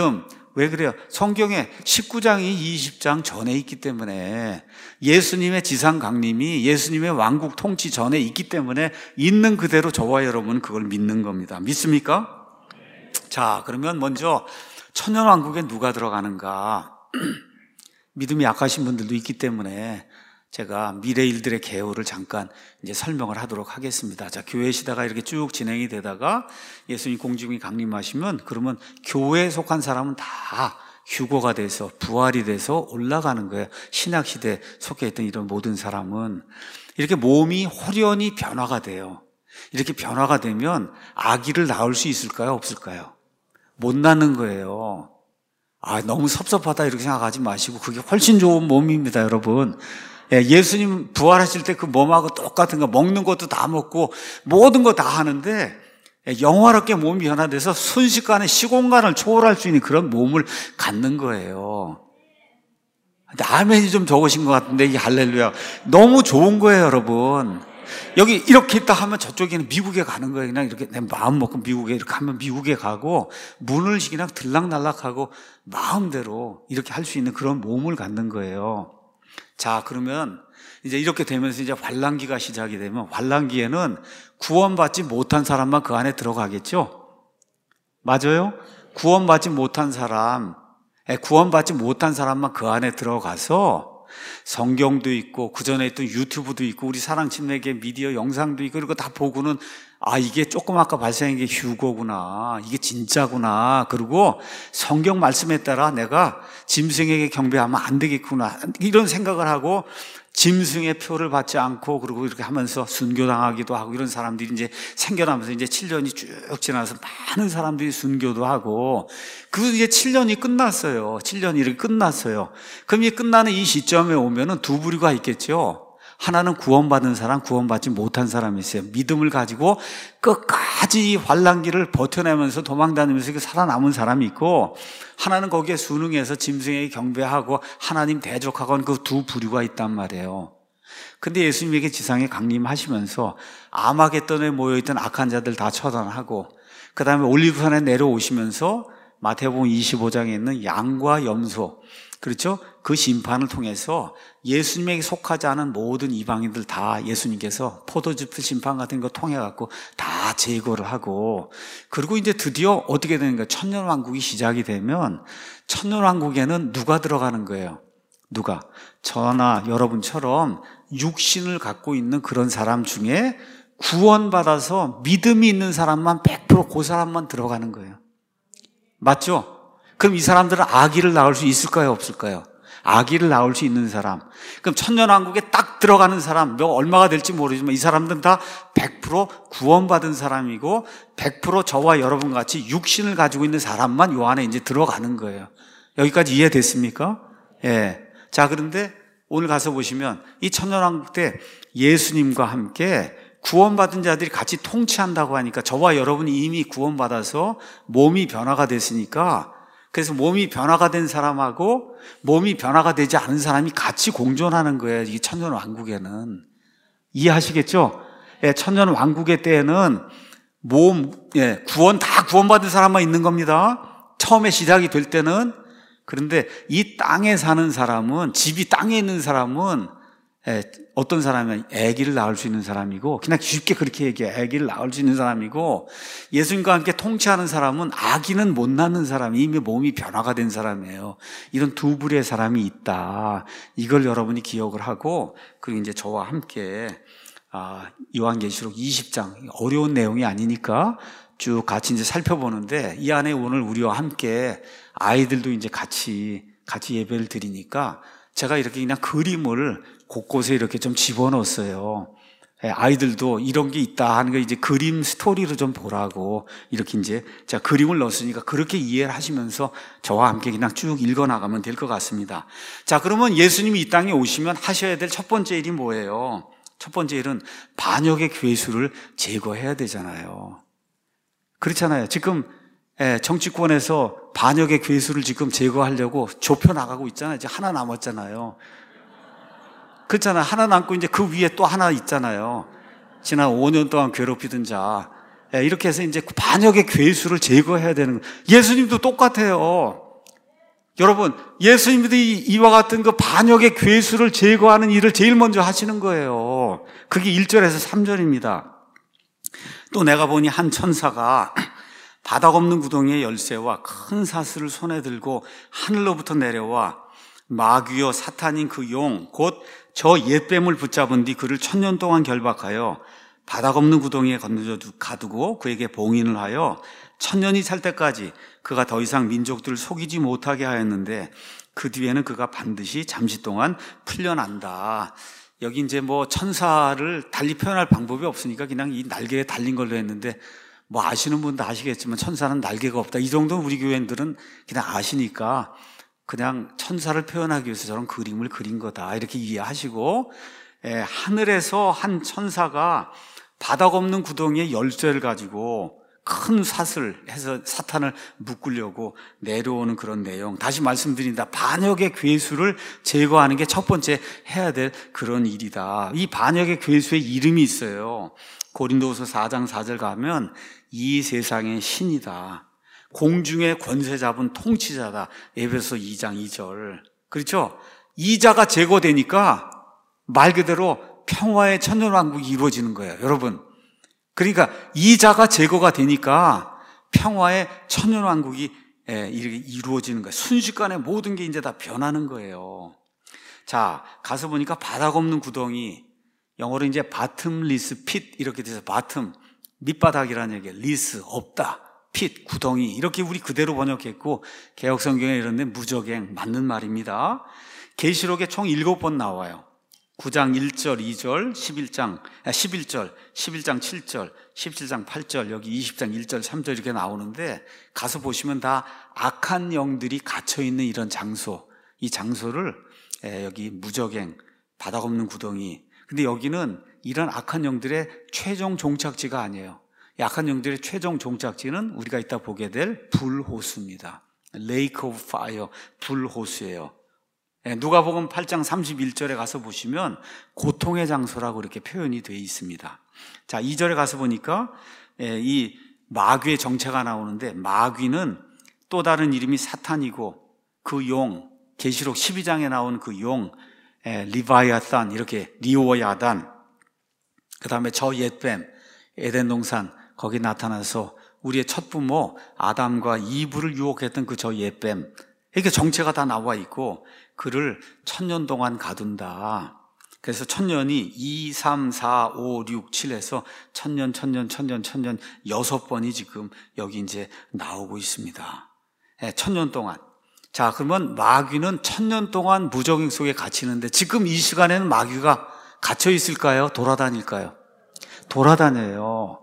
왜 그래요? 성경에 19장이 20장 전에 있기 때문에, 예수님의 지상 강림이 예수님의 왕국 통치 전에 있기 때문에 있는 그대로 저와 여러분은 그걸 믿는 겁니다. 믿습니까? 자, 그러면 먼저 천년왕국에 누가 들어가는가? 믿음이 약하신 분들도 있기 때문에 제가 미래 일들의 개요를 잠깐 이제 설명을 하도록 하겠습니다. 자, 교회 시대가 이렇게 쭉 진행이 되다가 예수님 공중이 강림하시면, 그러면 교회에 속한 사람은 다 휴거가 돼서 부활이 돼서 올라가는 거예요. 신약 시대에 속해 있던 이런 모든 사람은 이렇게 몸이 홀연히 변화가 돼요. 이렇게 변화가 되면 아기를 낳을 수 있을까요? 없을까요? 못 낳는 거예요. 너무 섭섭하다 이렇게 생각하지 마시고, 그게 훨씬 좋은 몸입니다, 여러분. 예수님 부활하실 때 그 몸하고 똑같은 거, 먹는 것도 다 먹고 모든 거 다 하는데 영화롭게 몸이 변화돼서 순식간에 시공간을 초월할 수 있는 그런 몸을 갖는 거예요. 아멘이 좀 적으신 것 같은데, 이게 할렐루야. 너무 좋은 거예요, 여러분. 여기 이렇게 있다 하면 저쪽에는 미국에 가는 거예요. 그냥 이렇게 내 마음 먹고 미국에 이렇게 하면 미국에 가고, 문을 그냥 들락날락하고 마음대로 이렇게 할 수 있는 그런 몸을 갖는 거예요. 자, 그러면 이제 이렇게 되면서 이제 환란기가 시작이 되면, 환란기에는 구원받지 못한 사람만 그 안에 들어가겠죠? 맞아요? 구원받지 못한 사람만 그 안에 들어가서 성경도 있고 그전에 있던 유튜브도 있고 우리 사랑침례교회 미디어 영상도 있고 이런 거 다 보고는, 이게 조금 아까 발생한 게 휴거구나, 이게 진짜구나, 그리고 성경 말씀에 따라 내가 짐승에게 경배하면 안 되겠구나, 이런 생각을 하고 짐승의 표를 받지 않고, 그리고 이렇게 하면서 순교당하기도 하고, 이런 사람들이 이제 생겨나면서 이제 7년이 쭉 지나서 많은 사람들이 순교도 하고, 이제 7년이 끝났어요. 7년이 이렇게 끝났어요. 그럼 이 끝나는 이 시점에 오면은 두 부류가 있겠죠. 하나는 구원받은 사람, 구원받지 못한 사람이 있어요. 믿음을 가지고 끝까지 환란기를 버텨내면서 도망다니면서 살아남은 사람이 있고, 하나는 거기에 순응해서 짐승에게 경배하고 하나님 대적하고는 그 두 부류가 있단 말이에요. 근데 예수님에게 지상에 강림하시면서 아마겟돈에 모여있던 악한 자들 다 처단하고, 그 다음에 올리브산에 내려오시면서 마태복음 25장에 있는 양과 염소, 그렇죠? 그 심판을 통해서 예수님에게 속하지 않은 모든 이방인들 다 예수님께서 포도즙 심판 같은 거 통해 갖고 다 제거를 하고, 그리고 이제 드디어 어떻게 되는가? 천년왕국이 시작이 되면, 천년왕국에는 누가 들어가는 거예요? 누가? 저나 여러분처럼 육신을 갖고 있는 그런 사람 중에 구원받아서 믿음이 있는 사람만 100% 그 사람만 들어가는 거예요. 맞죠? 그럼 이 사람들은 아기를 낳을 수 있을까요? 없을까요? 아기를 낳을 수 있는 사람. 그럼 천년왕국에 딱 들어가는 사람, 얼마가 될지 모르지만 이 사람들은 다 100% 구원받은 사람이고 100% 저와 여러분 같이 육신을 가지고 있는 사람만 요 안에 이제 들어가는 거예요. 여기까지 이해됐습니까? 예. 자, 그런데 오늘 가서 보시면 이 천년왕국 때 예수님과 함께 구원받은 자들이 같이 통치한다고 하니까, 저와 여러분이 이미 구원받아서 몸이 변화가 됐으니까, 그래서 몸이 변화가 된 사람하고 몸이 변화가 되지 않은 사람이 같이 공존하는 거예요. 이 천년왕국에는. 이해하시겠죠? 예, 천년왕국의 때에는 다 구원받은 사람만 있는 겁니다. 처음에 시작이 될 때는. 그런데 이 땅에 사는 사람은, 집이 땅에 있는 사람은 어떤 사람이면 아기를 낳을 수 있는 사람이고, 그냥 쉽게 그렇게 얘기해. 아기를 낳을 수 있는 사람이고, 예수님과 함께 통치하는 사람은 아기는 못 낳는 사람이, 이미 몸이 변화가 된 사람이에요. 이런 두 부류의 사람이 있다. 이걸 여러분이 기억을 하고, 그리고 이제 저와 함께 요한계시록 20장, 어려운 내용이 아니니까 쭉 같이 이제 살펴보는데, 이 안에 오늘 우리와 함께 아이들도 이제 같이 예배를 드리니까 제가 이렇게 그냥 그림을 곳곳에 이렇게 좀 집어넣었어요. 아이들도 이런 게 있다 하는 거 이제 그림 스토리로 좀 보라고 이렇게 이제 제가 그림을 넣었으니까 그렇게 이해를 하시면서 저와 함께 그냥 쭉 읽어 나가면 될 것 같습니다. 자, 그러면 예수님이 이 땅에 오시면 하셔야 될 첫 번째 일이 뭐예요? 첫 번째 일은 반역의 괴수를 제거해야 되잖아요. 그렇잖아요. 지금 정치권에서 반역의 괴수를 지금 제거하려고 좁혀 나가고 있잖아요. 이제 하나 남았잖아요. 그렇잖아요. 하나 남고 이제 그 위에 또 하나 있잖아요. 지난 5년 동안 괴롭히던 자. 이렇게 해서 이제 반역의 괴수를 제거해야 되는 거예요. 예수님도 똑같아요. 여러분, 예수님들이 이와 같은 그 반역의 괴수를 제거하는 일을 제일 먼저 하시는 거예요. 그게 1절에서 3절입니다. 또 내가 보니 한 천사가 바닥 없는 구덩이의 열쇠와 큰 사슬을 손에 들고 하늘로부터 내려와 마귀여 사탄인 그 용 곧 저 옛뱀을 붙잡은 뒤 그를 1000년 동안 결박하여 바닥 없는 구덩이에 건져 가두고 그에게 봉인을 하여 1000년이 찰 때까지 그가 더 이상 민족들을 속이지 못하게 하였는데 그 뒤에는 그가 반드시 잠시 동안 풀려난다. 여기 이제 뭐 천사를 달리 표현할 방법이 없으니까 그냥 이 날개에 달린 걸로 했는데, 뭐 아시는 분도 아시겠지만 천사는 날개가 없다. 이 정도는 우리 교회인들은 그냥 아시니까 그냥 천사를 표현하기 위해서 저런 그림을 그린 거다, 이렇게 이해하시고, 하늘에서 한 천사가 바닥 없는 구덩이에 열쇠를 가지고 큰 사슬 해서 사탄을 묶으려고 내려오는 그런 내용. 다시 말씀드린다. 반역의 괴수를 제거하는 게 첫 번째 해야 될 그런 일이다. 이 반역의 괴수의 이름이 있어요. 고린도후서 4장 4절 가면 이 세상의 신이다. 공중의 권세 잡은 통치자다. 에베소 2장 2절. 그렇죠? 이 자가 제거되니까 말 그대로 평화의 천년왕국이 이루어지는 거예요, 여러분. 그러니까 이 자가 제거가 되니까 평화의 천년왕국이 이루어지는 거예요. 순식간에 모든 게 이제 다 변하는 거예요. 자, 가서 보니까 바닥 없는 구덩이, 영어로 이제 bottomless pit 이렇게 돼서 bottom, 밑바닥이라는 얘기예요. less, 없다. pit, 구덩이, 이렇게 우리 그대로 번역했고, 개역성경에 이런데 무적행, 맞는 말입니다. 계시록에 총 7번 나와요. 9장 1절, 2절, 11절, 11장 7절, 17장 8절, 여기 20장 1절, 3절 이렇게 나오는데, 가서 보시면 다 악한 영들이 갇혀있는 이런 장소, 이 장소를 여기 무적행, 바닥 없는 구덩이. 근데 여기는 이런 악한 영들의 최종 종착지가 아니에요. 이 악한 영들의 최종 종착지는 우리가 이따 보게 될 불호수입니다. Lake of Fire, 불호수예요. 누가복음 8장 31절에 가서 보시면 고통의 장소라고 이렇게 표현이 되어 있습니다. 자, 2절에 가서 보니까 이 마귀의 정체가 나오는데, 마귀는 또 다른 이름이 사탄이고, 그 용, 계시록 12장에 나온 그 용, 리바이아탄, 이렇게 리오야단, 그 다음에 저 옛뱀, 에덴 동산 거기 나타나서 우리의 첫 부모 아담과 이브를 유혹했던 그 저 옛뱀, 이렇게 정체가 다 나와 있고, 그를 1000년 동안 가둔다. 그래서 1000년이 2, 3, 4, 5, 6, 7에서 1000년, 6번이 지금 여기 이제 나오고 있습니다. 1000년 동안. 자, 그러면 마귀는 1000년 동안 무적행 속에 갇히는데, 지금 이 시간에는 마귀가 갇혀 있을까요? 돌아다닐까요? 돌아다녀요.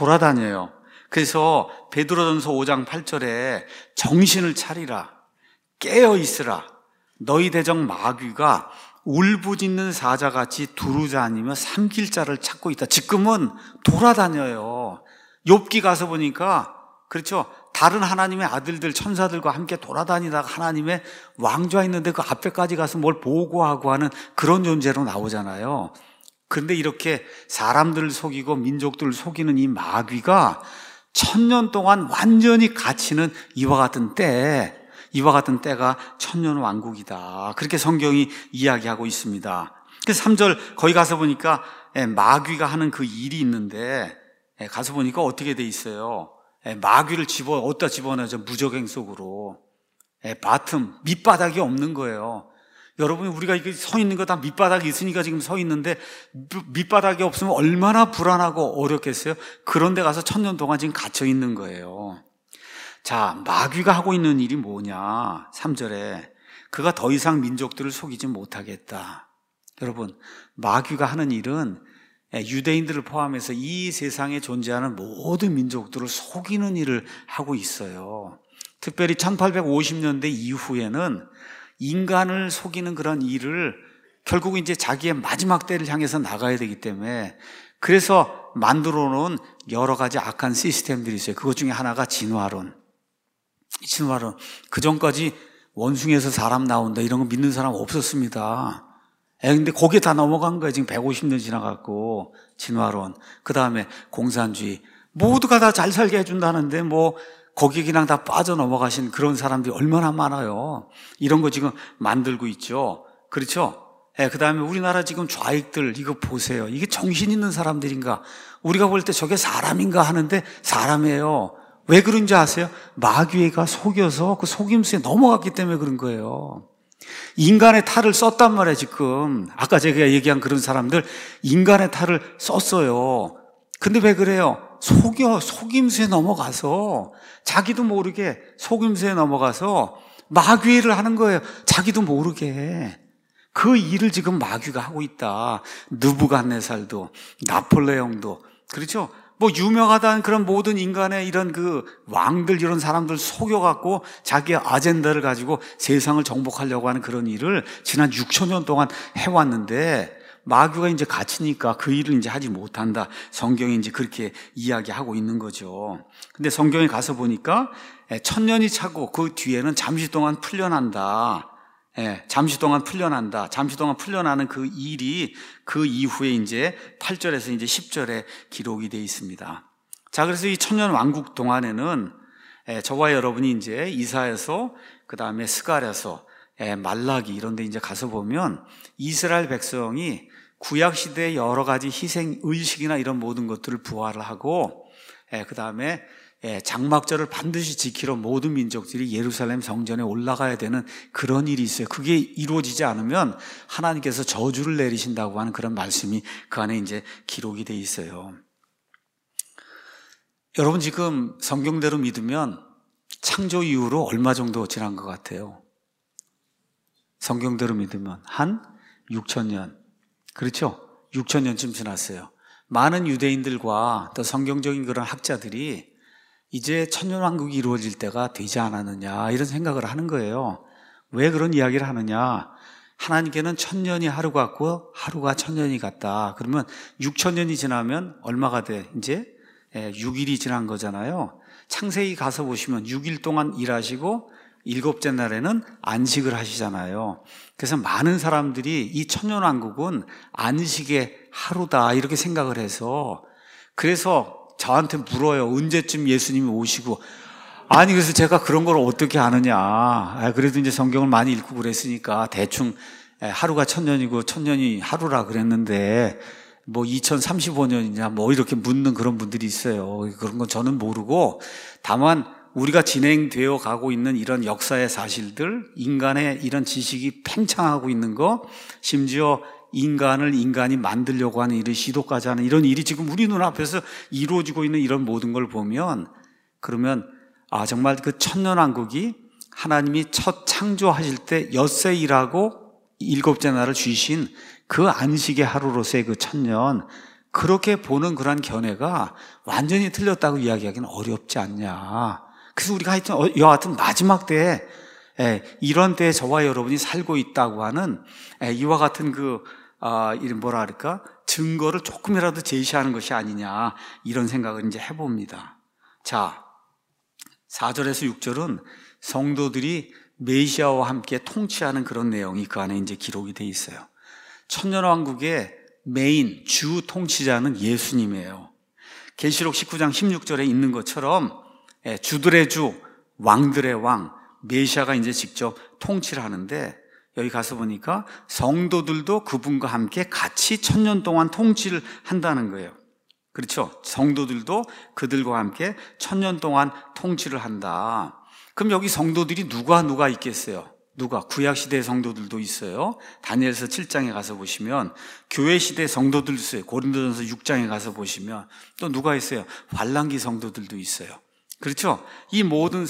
그래서 베드로전서 5장 8절에 정신을 차리라, 깨어 있으라, 너희 대적 마귀가 울부짖는 사자같이 두루다니며 삼킬 자를 찾고 있다. 지금은 돌아다녀요. 욥기 가서 보니까, 그렇죠, 다른 하나님의 아들들 천사들과 함께 돌아다니다가 하나님의 왕좌에 있는데 그 앞에까지 가서 뭘 보고하고 하는 그런 존재로 나오잖아요. 그런데 이렇게 사람들을 속이고 민족들을 속이는 이 마귀가 1000년 동안 완전히 갇히는 이와 같은 때가 천년왕국이다. 그렇게 성경이 이야기하고 있습니다. 그래서 3절 거기 가서 보니까 마귀가 하는 그 일이 있는데, 가서 보니까 어떻게 돼 있어요? 마귀를 어디다 집어넣죠? 무적행 속으로. 밑바닥이 없는 거예요. 여러분이 우리가 이렇게 서 있는 거 다 밑바닥이 있으니까 지금 서 있는데, 밑바닥이 없으면 얼마나 불안하고 어렵겠어요? 그런 데 가서 1000년 동안 지금 갇혀 있는 거예요. 자, 마귀가 하고 있는 일이 뭐냐? 3절에 그가 더 이상 민족들을 속이지 못하겠다. 여러분, 마귀가 하는 일은 유대인들을 포함해서 이 세상에 존재하는 모든 민족들을 속이는 일을 하고 있어요. 특별히 1850년대 이후에는 인간을 속이는 그런 일을 결국 이제 자기의 마지막 때를 향해서 나가야 되기 때문에, 그래서 만들어 놓은 여러 가지 악한 시스템들이 있어요. 그것 중에 하나가 진화론. 그 전까지 원숭이에서 사람 나온다 이런 거 믿는 사람 없었습니다. 근데 거기에 다 넘어간 거예요. 지금 150년 지나갔고. 진화론. 그 다음에 공산주의. 모두가 다 잘 살게 해준다는데, 뭐 거기에 그냥 다 빠져넘어가신 그런 사람들이 얼마나 많아요. 이런 거 지금 만들고 있죠. 그렇죠? 그 다음에 우리나라 지금 좌익들 이거 보세요. 이게 정신 있는 사람들인가? 우리가 볼 때 저게 사람인가 하는데 사람이에요. 왜 그런지 아세요? 마귀가 속여서 그 속임수에 넘어갔기 때문에 그런 거예요. 인간의 탈을 썼단 말이에요, 지금. 아까 제가 얘기한 그런 사람들, 인간의 탈을 썼어요. 근데 왜 그래요? 속임수에 넘어가서, 자기도 모르게 속임수에 넘어가서 마귀를 하는 거예요. 자기도 모르게. 그 일을 지금 마귀가 하고 있다. 느부갓네살도, 나폴레옹도, 그렇죠? 뭐 유명하다는 그런 모든 인간의 이런 그 왕들 이런 사람들 속여갖고 자기의 아젠다를 가지고 세상을 정복하려고 하는 그런 일을 지난 6천 년 동안 해왔는데 마귀가 이제 갇히니까 그 일을 이제 하지 못한다. 성경이 이제 그렇게 이야기하고 있는 거죠. 근데 성경에 가서 보니까 1000년이 차고 그 뒤에는 잠시 동안 풀려난다. 잠시 동안 풀려난다. 잠시 동안 풀려나는 그 일이 그 이후에 이제 8절에서 이제 10절에 기록이 되어 있습니다. 자, 그래서 이 천년 왕국 동안에는 저와 여러분이 이제 이사야서, 그 다음에 스가랴서, 말라기 이런 데 이제 가서 보면 이스라엘 백성이 구약 시대의 여러 가지 희생 의식이나 이런 모든 것들을 부활을 하고, 그 다음에 장막절을 반드시 지키러 모든 민족들이 예루살렘 성전에 올라가야 되는 그런 일이 있어요. 그게 이루어지지 않으면 하나님께서 저주를 내리신다고 하는 그런 말씀이 그 안에 이제 기록이 돼 있어요. 여러분 지금 성경대로 믿으면 창조 이후로 얼마 정도 지난 것 같아요? 성경대로 믿으면 한 6,000년. 그렇죠? 6,000년쯤 지났어요. 많은 유대인들과 또 성경적인 그런 학자들이 이제 천년왕국이 이루어질 때가 되지 않았느냐 이런 생각을 하는 거예요. 왜 그런 이야기를 하느냐? 하나님께는 1000년이 하루 같고 하루가 1000년이 같다. 그러면 6,000년이 지나면 얼마가 돼? 이제 6일이 지난 거잖아요. 창세기 가서 보시면 6일 동안 일하시고 일곱째 날에는 안식을 하시잖아요. 그래서 많은 사람들이 이 천년왕국은 안식의 하루다 이렇게 생각을 해서, 그래서 저한테 물어요. 언제쯤 예수님이 오시고. 아니, 그래서 제가 그런 걸 어떻게 아느냐. 그래도 이제 성경을 많이 읽고 그랬으니까 대충 하루가 1000년이고 1000년이 하루라 그랬는데 뭐 2035년이냐 뭐 이렇게 묻는 그런 분들이 있어요. 그런 건 저는 모르고, 다만 우리가 진행되어 가고 있는 이런 역사의 사실들, 인간의 이런 지식이 팽창하고 있는 거, 심지어 인간을 인간이 만들려고 하는 일을 시도까지 하는 이런 일이 지금 우리 눈앞에서 이루어지고 있는 이런 모든 걸 보면, 그러면 정말 그 천년왕국이 하나님이 첫 창조하실 때 엿새 일하고 일곱째 날을 쉬신 그 안식의 하루로서의 그 1000년, 그렇게 보는 그런 견해가 완전히 틀렸다고 이야기하기는 어렵지 않냐. 그래서 우리가 하여튼 여하튼 마지막 때에 이런 때에 저와 여러분이 살고 있다고 하는 이와 같은 뭐라 할까? 증거를 조금이라도 제시하는 것이 아니냐, 이런 생각을 이제 해봅니다. 자, 4절에서 6절은 성도들이 메시아와 함께 통치하는 그런 내용이 그 안에 이제 기록이 돼 있어요. 천년왕국의 메인 주 통치자는 예수님이에요. 계시록 19장 16절에 있는 것처럼 주들의 주, 왕들의 왕, 메시아가 이제 직접 통치를 하는데, 여기 가서 보니까 성도들도 그분과 함께 같이 1000년 동안 통치를 한다는 거예요. 그렇죠? 성도들도 그들과 함께 1000년 동안 통치를 한다. 그럼 여기 성도들이 누가 있겠어요? 구약시대 성도들도 있어요. 다니엘서 7장에 가서 보시면 교회 시대 성도들도 있어요. 고린도전서 6장에 가서 보시면 또 누가 있어요? 환란기 성도들도 있어요. 그렇죠? 이 모든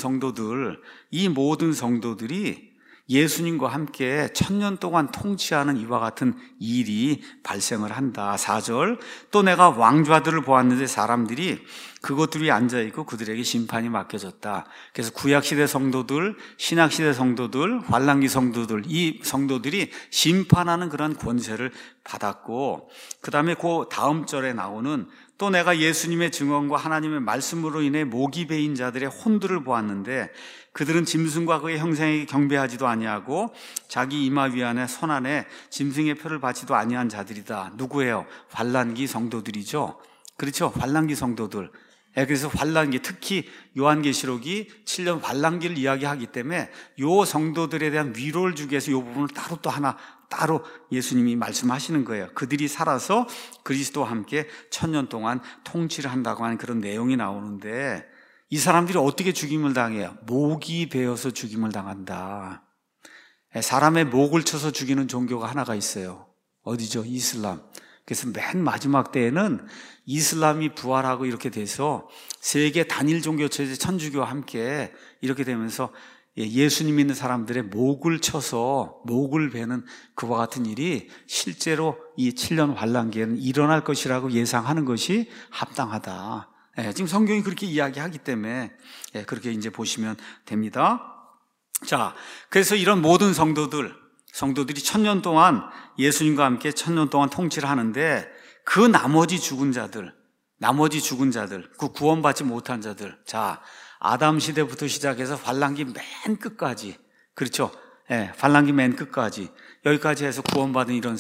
성도들이 예수님과 함께 1000년 동안 통치하는 이와 같은 일이 발생을 한다. 4절, 또 내가 왕좌들을 보았는데 사람들이 그것들이 앉아있고 그들에게 심판이 맡겨졌다. 그래서 구약시대 성도들, 신약시대 성도들, 환란기 성도들, 이 성도들이 심판하는 그런 권세를 받았고, 그 다음에 그 다음 절에 나오는 또 내가 예수님의 증언과 하나님의 말씀으로 인해 목이 베인 자들의 혼들을 보았는데 그들은 짐승과 그의 형상에게 경배하지도 아니하고 자기 이마 위안에 손 안에 짐승의 표를 받지도 아니한 자들이다. 누구예요? 환란기 성도들이죠. 그렇죠? 환란기 성도들. 그래서 환란기, 특히 요한계시록이 7년 환란기를 이야기하기 때문에 요 성도들에 대한 위로를 주기 위해서 요 부분을 따로 예수님이 말씀하시는 거예요. 그들이 살아서 그리스도와 함께 1000년 동안 통치를 한다고 하는 그런 내용이 나오는데, 이 사람들이 어떻게 죽임을 당해요? 목이 베어서 죽임을 당한다. 사람의 목을 쳐서 죽이는 종교가 하나가 있어요. 어디죠? 이슬람. 그래서 맨 마지막 때에는 이슬람이 부활하고 이렇게 돼서 세계 단일 종교체제 천주교와 함께 이렇게 되면서 예수님 믿는 사람들의 목을 쳐서 목을 베는 그와 같은 일이 실제로 이 7년 환란기에는 일어날 것이라고 예상하는 것이 합당하다. 지금 성경이 그렇게 이야기하기 때문에 그렇게 이제 보시면 됩니다. 자, 그래서 이런 모든 성도들이 1000년 동안 예수님과 함께 1000년 동안 통치를 하는데, 그 나머지 죽은 자들, 그 구원받지 못한 자들, 자, 아담 시대부터 시작해서 환란기 맨 끝까지, 그렇죠? 환란기 맨 끝까지, 여기까지 해서 구원받은 이런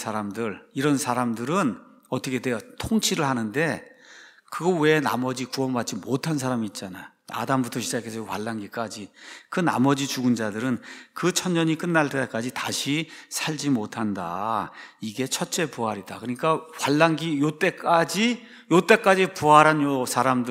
사람들은 어떻게 돼요? 통치를 하는데, 그거 외에 나머지 구원받지 못한 사람이 있잖아요. 아담부터 시작해서 환란기까지 그 나머지 죽은 자들은 그 1000년이 끝날 때까지 다시 살지 못한다. 이게 첫째 부활이다. 그러니까 환란기 요때까지 부활한 요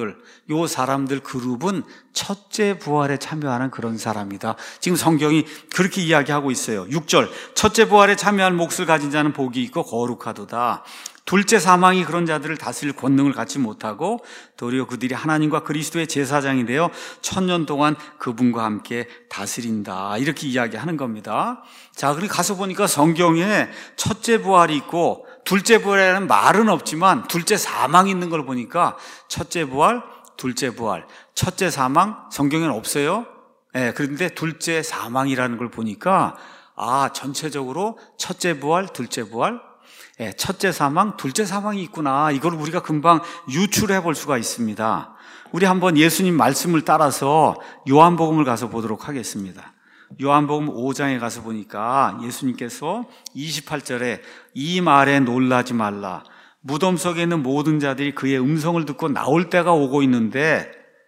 사람들 그룹은 첫째 부활에 참여하는 그런 사람이다. 지금 성경이 그렇게 이야기하고 있어요. 6절, 첫째 부활에 참여할 몫을 가진 자는 복이 있고 거룩하도다. 둘째 사망이 그런 자들을 다스릴 권능을 갖지 못하고 도리어 그들이 하나님과 그리스도의 제사장이 되어 1000년 동안 그분과 함께 다스린다. 이렇게 이야기하는 겁니다. 자, 그리고 가서 보니까 성경에 첫째 부활이 있고 둘째 부활이라는 말은 없지만 둘째 사망이 있는 걸 보니까 첫째 부활, 둘째 부활, 첫째 사망 성경에는 없어요. 그런데 둘째 사망이라는 걸 보니까 전체적으로 첫째 부활, 둘째 부활, 첫째 사망, 둘째 사망이 있구나. 이걸 우리가 금방 유출해 볼 수가 있습니다. 우리 한번 예수님 말씀을 따라서 요한복음을 가서 보도록 하겠습니다. 요한복음 5장에 가서 보니까 예수님께서 28절에 이 말에 놀라지 말라. 무덤 속에 있는 모든 자들이 그의 음성을 듣고 나올 때가 오고 있는데,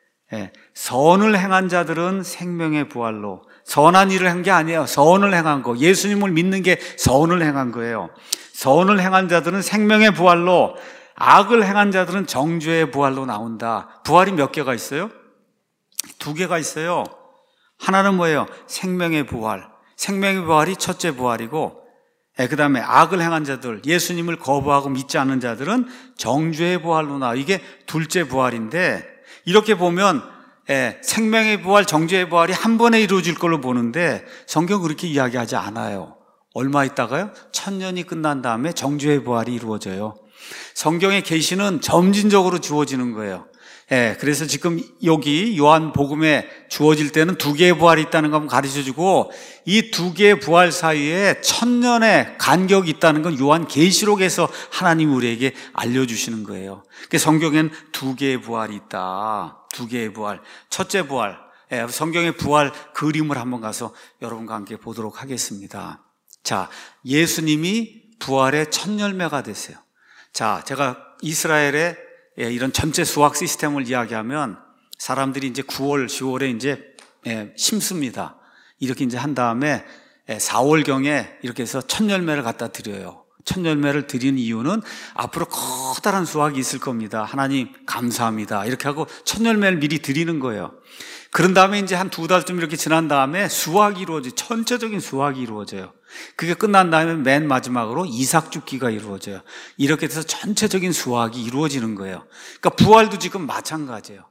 선을 행한 자들은 생명의 부활로, 선한 일을 한 게 아니에요. 선을 행한 거. 예수님을 믿는 게 선을 행한 거예요. 선을 행한 자들은 생명의 부활로, 악을 행한 자들은 정죄의 부활로 나온다. 부활이 몇 개가 있어요? 2개가 있어요. 하나는 뭐예요? 생명의 부활. 생명의 부활이 첫째 부활이고, 그 다음에 악을 행한 자들, 예수님을 거부하고 믿지 않는 자들은 정죄의 부활로 나와. 이게 둘째 부활인데, 이렇게 보면 생명의 부활, 정죄의 부활이 한 번에 이루어질 걸로 보는데 성경은 그렇게 이야기하지 않아요. 얼마 있다가요? 1000년이 끝난 다음에 정죄의 부활이 이루어져요. 성경의 계시는 점진적으로 주어지는 거예요. 그래서 지금 여기 요한복음에 주어질 때는 2개의 부활이 있다는 걸 가르쳐주고, 이 2개의 부활 사이에 1000년의 간격이 있다는 건 요한계시록에서 하나님이 우리에게 알려주시는 거예요. 그래서 성경에는 2개의 부활이 있다. 2개의 부활. 첫째 부활. 성경의 부활 그림을 한번 가서 여러분과 함께 보도록 하겠습니다. 자, 예수님이 부활의 첫 열매가 되세요. 자, 제가 이스라엘의 이런 전체 수확 시스템을 이야기하면 사람들이 이제 9월, 10월에 이제 심습니다. 이렇게 이제 한 다음에 4월경에 이렇게 해서 첫 열매를 갖다 드려요. 첫 열매를 드리는 이유는 앞으로 커다란 수확이 있을 겁니다. 하나님 감사합니다. 이렇게 하고 첫 열매를 미리 드리는 거예요. 그런 다음에 이제 한 2달쯤 이렇게 지난 다음에 수확이 이루어져요. 전체적인 수확이 이루어져요. 그게 끝난 다음에 맨 마지막으로 이삭 줍기가 이루어져요. 이렇게 돼서 전체적인 수확이 이루어지는 거예요. 그러니까 부활도 지금 마찬가지예요.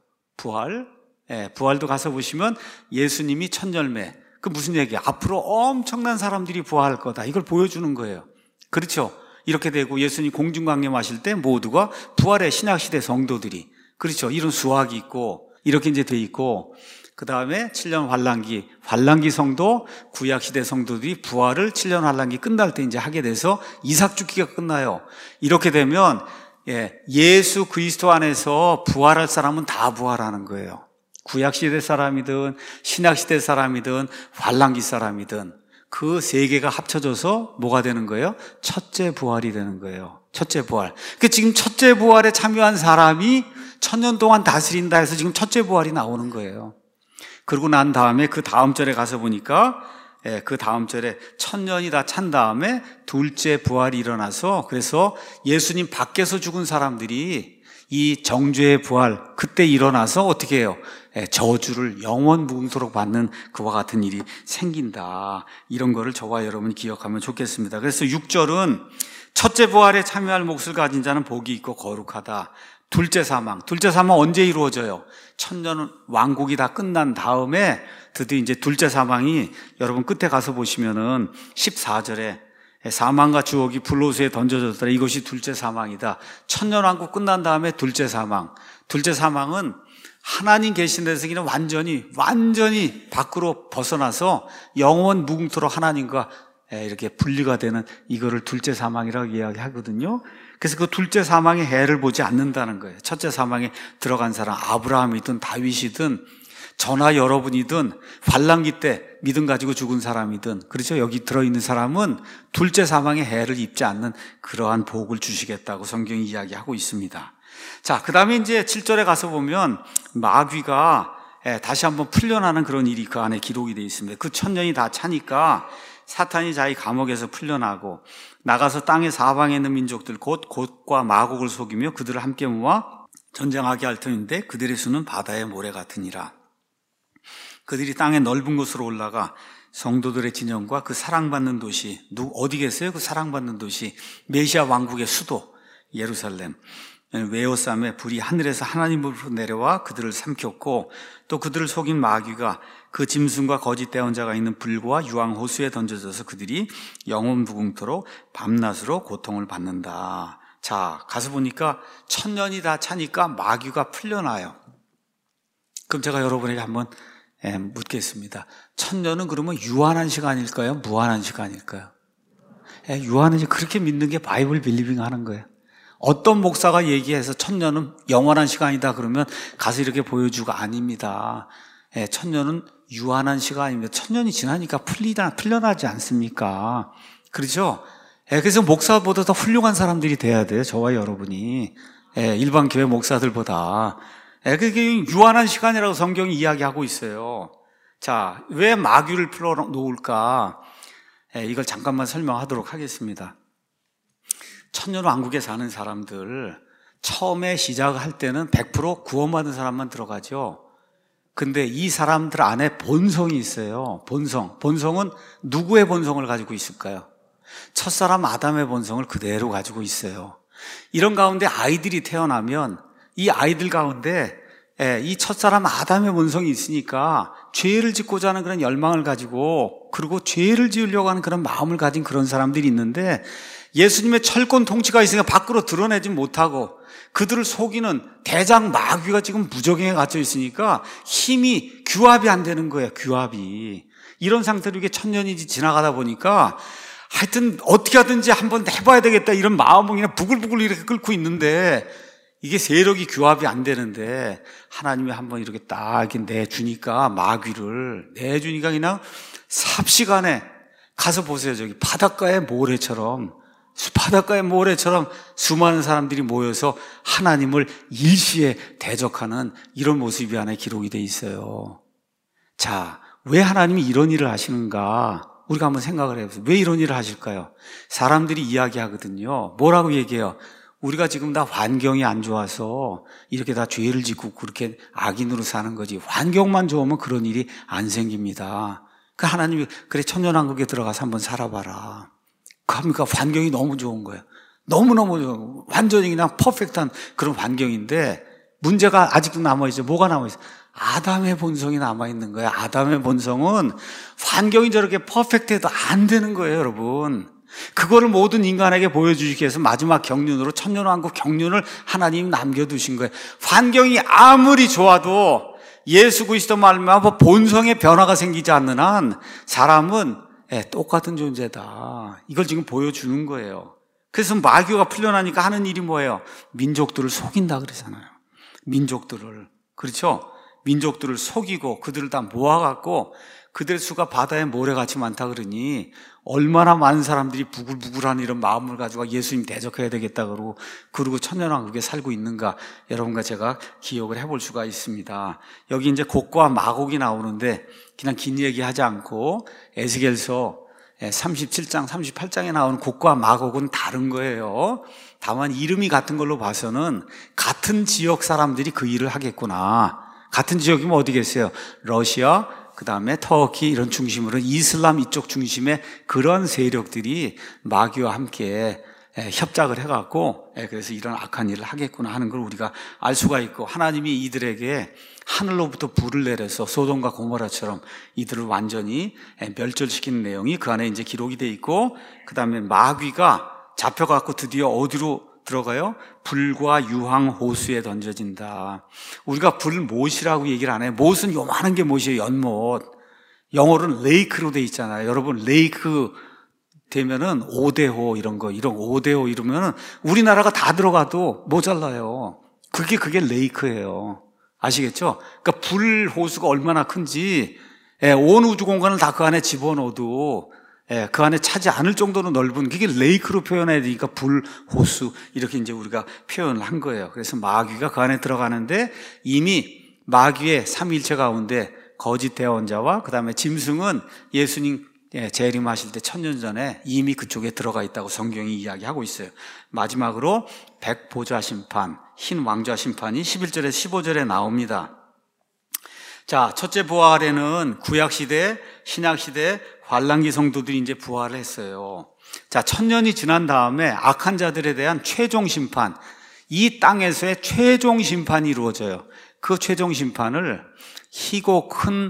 부활도 가서 보시면 예수님이 첫 열매. 그 무슨 얘기야? 앞으로 엄청난 사람들이 부활할 거다. 이걸 보여주는 거예요. 그렇죠? 이렇게 되고 예수님 공중강림하실 때 모두가 부활의 신약시대 성도들이, 그렇죠? 이런 수확이 있고 이렇게 이제 돼 있고, 그 다음에 7년 환란기 성도, 구약시대 성도들이 부활을 7년 환란기 끝날 때 이제 하게 돼서 이삭 줍기가 끝나요. 이렇게 되면 예수 그리스도 안에서 부활할 사람은 다 부활하는 거예요. 구약시대 사람이든 신약시대 사람이든 환란기 사람이든 그 3개가 합쳐져서 뭐가 되는 거예요? 첫째 부활이 되는 거예요. 첫째 부활. 그러니까 지금 첫째 부활에 참여한 사람이 천년 동안 다스린다 해서 지금 첫째 부활이 나오는 거예요. 그러고 난 다음에 그 다음 절에 가서 보니까 그 다음 절에 천년이 다 찬 다음에 둘째 부활이 일어나서, 그래서 예수님 밖에서 죽은 사람들이 이 정죄의 부활 그때 일어나서 어떻게 해요? 저주를 영원 무궁토록 받는 그와 같은 일이 생긴다. 이런 거를 저와 여러분이 기억하면 좋겠습니다. 그래서 6절은 첫째 부활에 참여할 몫을 가진 자는 복이 있고 거룩하다. 둘째 사망 언제 이루어져요? 천년 왕국이 다 끝난 다음에 드디어 이제 둘째 사망이, 여러분 끝에 가서 보시면은 14절에 사망과 주옥이 불로수에 던져졌더라. 이것이 둘째 사망이다. 천년 왕국 끝난 다음에 둘째 사망. 둘째 사망은 하나님 계신 데서는 완전히 밖으로 벗어나서 영원 무궁토록 하나님과 이렇게 분리가 되는, 이거를 둘째 사망이라고 이야기하거든요. 그래서 그 둘째 사망의 해를 보지 않는다는 거예요. 첫째 사망에 들어간 사람, 아브라함이든 다윗이든 저나 여러분이든 환란기 때 믿음 가지고 죽은 사람이든, 그렇죠? 여기 들어있는 사람은 둘째 사망의 해를 입지 않는 그러한 복을 주시겠다고 성경이 이야기하고 있습니다. 자, 그 다음에 이제 7절에 가서 보면 마귀가 다시 한번 풀려나는 그런 일이 그 안에 기록이 되어 있습니다. 그 천년이 다 차니까 사탄이 자기 감옥에서 풀려나고 나가서 땅의 사방에 있는 민족들 곧 곧과 마곡을 속이며 그들을 함께 모아 전쟁하게 할 터인데 그들의 수는 바다의 모래 같으니라. 그들이 땅의 넓은 곳으로 올라가 성도들의 진영과 그 사랑받는 도시, 어디겠어요? 그 사랑받는 도시, 메시아 왕국의 수도 예루살렘, 웨어삼에 불이 하늘에서 하나님으로부터 내려와 그들을 삼켰고, 또 그들을 속인 마귀가 그 짐승과 거짓 대언자가 있는 불과 유황 호수에 던져져서 그들이 영원 무궁토록 밤낮으로 고통을 받는다. 자, 가서 보니까 천년이 다 차니까 마귀가 풀려나요. 그럼 제가 여러분에게 한번 묻겠습니다. 천년은 그러면 유한한 시간일까요? 무한한 시간일까요? 유한한 시간, 그렇게 믿는 게 바이블 빌리빙 하는 거예요. 어떤 목사가 얘기해서 천년은 영원한 시간이다 그러면 가서 이렇게 보여주고 아닙니다. 천년은 유한한 시간입니다. 천년이 지나니까 풀려나지 않습니까? 그렇죠? 그래서 목사보다 더 훌륭한 사람들이 돼야 돼요. 저와 여러분이. 일반 교회 목사들보다. 그게 유한한 시간이라고 성경이 이야기하고 있어요. 자, 왜 마귀를 풀어놓을까? 이걸 잠깐만 설명하도록 하겠습니다. 천년 왕국에 사는 사람들, 처음에 시작할 때는 100% 구원받은 사람만 들어가죠. 근데 이 사람들 안에 본성이 있어요. 본성은 누구의 본성을 가지고 있을까요? 첫사람 아담의 본성을 그대로 가지고 있어요. 이런 가운데 아이들이 태어나면 이 아이들 가운데 이 첫사람 아담의 본성이 있으니까 죄를 짓고자 하는 그런 열망을 가지고, 그리고 죄를 지으려고 하는 그런 마음을 가진 그런 사람들이 있는데, 예수님의 철권 통치가 있으니까 밖으로 드러내지 못하고 그들을 속이는 대장 마귀가 지금 무적행에 갇혀 있으니까 힘이 규합이 안 되는 거예요. 규합이. 이런 상태로 이게 천년이 지나가다 보니까 하여튼 어떻게 하든지 한번 해봐야 되겠다 이런 마음은 그냥 부글부글 이렇게 끓고 있는데, 이게 세력이 규합이 안 되는데 하나님이 한번 이렇게 딱 내주니까, 마귀를 내주니까 그냥 삽시간에 가서 보세요. 저기 바닷가의 모래처럼 수많은 사람들이 모여서 하나님을 일시에 대적하는 이런 모습이 안에 기록이 돼 있어요. 자, 왜 하나님이 이런 일을 하시는가? 우리가 한번 생각을 해보세요. 왜 이런 일을 하실까요? 사람들이 이야기하거든요. 뭐라고 얘기해요? 우리가 지금 다 환경이 안 좋아서 이렇게 다 죄를 짓고 그렇게 악인으로 사는 거지, 환경만 좋으면 그런 일이 안 생깁니다. 그 하나님이 그래 천년왕국에 들어가서 한번 살아봐라. 그러니까 환경이 너무 좋은 거예요. 너무너무 좋은 거예요. 완전히 그냥 퍼펙트한 그런 환경인데 문제가 아직도 남아있어요. 뭐가 남아있어요? 아담의 본성이 남아있는 거예요. 아담의 본성은 환경이 저렇게 퍼펙트해도 안 되는 거예요, 여러분. 그거를 모든 인간에게 보여주시기 위해서 마지막 경륜으로 천년왕국 경륜을 하나님이 남겨두신 거예요. 환경이 아무리 좋아도 예수 그리스도 말미암아 본성의 변화가 생기지 않는 한 사람은 똑같은 존재다. 이걸 지금 보여주는 거예요. 그래서 마귀가 풀려나니까 하는 일이 뭐예요? 민족들을 속인다 그러잖아요. 민족들을. 그렇죠? 민족들을 속이고 그들을 다 모아갖고 그들 수가 바다의 모래같이 많다 그러니 얼마나 많은 사람들이 부글부글한 이런 마음을 가지고 예수님 대적해야 되겠다 그러고 천년왕국에 살고 있는가, 여러분과 제가 기억을 해볼 수가 있습니다. 여기 이제 곡과 마곡이 나오는데 그냥 긴 얘기하지 않고 에스겔서 37장, 38장에 나오는 곡과 마곡은 다른 거예요. 다만 이름이 같은 걸로 봐서는 같은 지역 사람들이 그 일을 하겠구나. 같은 지역이면 어디겠어요? 러시아, 그 다음에 터키 이런 중심으로 이슬람 이쪽 중심의 그런 세력들이 마귀와 함께 협작을 해갖고 그래서 이런 악한 일을 하겠구나 하는 걸 우리가 알 수가 있고, 하나님이 이들에게 하늘로부터 불을 내려서 소돔과 고모라처럼 이들을 완전히 멸절시키는 내용이 그 안에 이제 기록이 돼 있고, 그 다음에 마귀가 잡혀갖고 드디어 어디로 들어가요? 불과 유황 호수에 던져진다. 우리가 불못이라고 얘기를 안 해요. 못은 요만한 게 못이에요. 연못. 영어로는 레이크로 돼 있잖아요. 여러분 레이크 되면은 5대호 이런 5대호 이러면은 우리나라가 다 들어가도 모자라요. 그게 레이크예요. 아시겠죠? 그러니까 불 호수가 얼마나 큰지 온 우주 공간을 다 그 안에 집어넣어도 그 안에 차지 않을 정도로 넓은, 그게 레이크로 표현해야 되니까 불 호수 이렇게 이제 우리가 표현을 한 거예요. 그래서 마귀가 그 안에 들어가는데 이미 마귀의 삼위일체 가운데 거짓 대언자와 그 다음에 짐승은 예수님 재림하실 때 1000년 전에 이미 그쪽에 들어가 있다고 성경이 이야기하고 있어요. 마지막으로 백보좌 심판, 흰 왕좌 심판이 11절에 15절에 나옵니다. 자, 첫째 부활에는 구약시대, 신약시대 환란기 성도들이 이제 부활을 했어요. 자, 1000년이 지난 다음에 악한 자들에 대한 최종 심판, 이 땅에서의 최종 심판이 이루어져요. 그 최종 심판을 희고 큰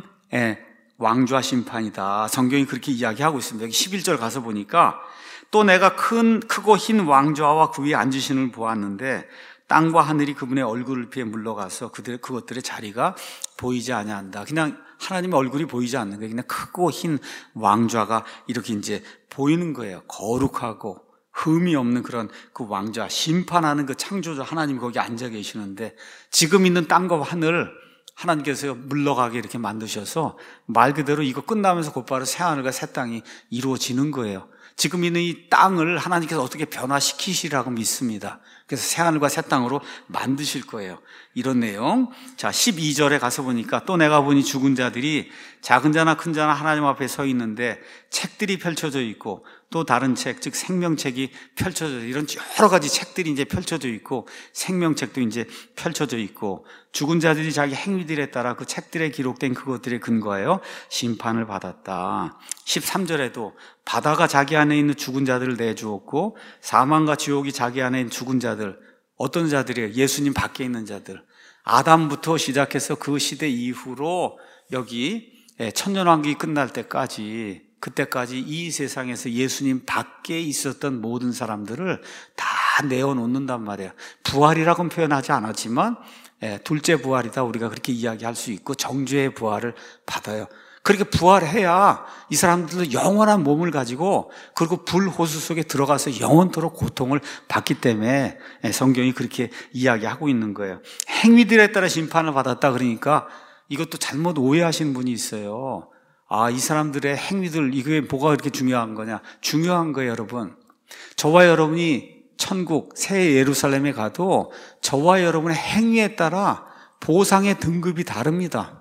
왕좌 심판이다. 성경이 그렇게 이야기하고 있습니다. 여기 11절 가서 보니까 또 내가 크고 흰 왕좌와 그 위에 앉으시는 보았는데 땅과 하늘이 그분의 얼굴을 피해 물러가서 그것들의 자리가 보이지 아니한다. 그냥 하나님의 얼굴이 보이지 않는 거예요. 그냥 크고 흰 왕좌가 이렇게 이제 보이는 거예요. 거룩하고 흠이 없는 그런 그 왕좌, 심판하는 그 창조주 하나님이 거기 앉아 계시는데, 지금 있는 땅과 하늘 하나님께서 물러가게 이렇게 만드셔서 말 그대로 이거 끝나면서 곧바로 새하늘과 새 땅이 이루어지는 거예요. 지금 있는 이 땅을 하나님께서 어떻게 변화시키시라고 믿습니다. 그래서 새하늘과 새 땅으로 만드실 거예요. 이런 내용. 자, 12절에 가서 보니까 또 내가 보니 죽은 자들이 작은 자나 큰 자나 하나님 앞에 서 있는데 책들이 펼쳐져 있고 또 다른 책, 즉 생명책이 펼쳐져, 이런 여러 가지 책들이 이제 펼쳐져 있고 생명책도 이제 펼쳐져 있고, 죽은 자들이 자기 행위들에 따라 그 책들에 기록된 그것들에 근거하여 심판을 받았다. 13절에도 바다가 자기 안에 있는 죽은 자들을 내주었고 사망과 지옥이 자기 안에 있는 죽은 자들, 어떤 자들이에요? 예수님 밖에 있는 자들. 아담부터 시작해서 그 시대 이후로 여기 천년왕국이 끝날 때까지, 그때까지 이 세상에서 예수님 밖에 있었던 모든 사람들을 다 내어놓는단 말이에요. 부활이라고는 표현하지 않았지만 둘째 부활이다, 우리가 그렇게 이야기할 수 있고 정죄의 부활을 받아요. 그렇게 부활해야 이 사람들도 영원한 몸을 가지고, 그리고 불호수 속에 들어가서 영원토록 고통을 받기 때문에 성경이 그렇게 이야기하고 있는 거예요. 행위들에 따라 심판을 받았다 그러니까 이것도 잘못 오해하시는 분이 있어요. 아, 이 사람들의 행위들, 이게 뭐가 그렇게 중요한 거냐? 중요한 거예요, 여러분. 저와 여러분이 천국, 새 예루살렘에 가도 저와 여러분의 행위에 따라 보상의 등급이 다릅니다.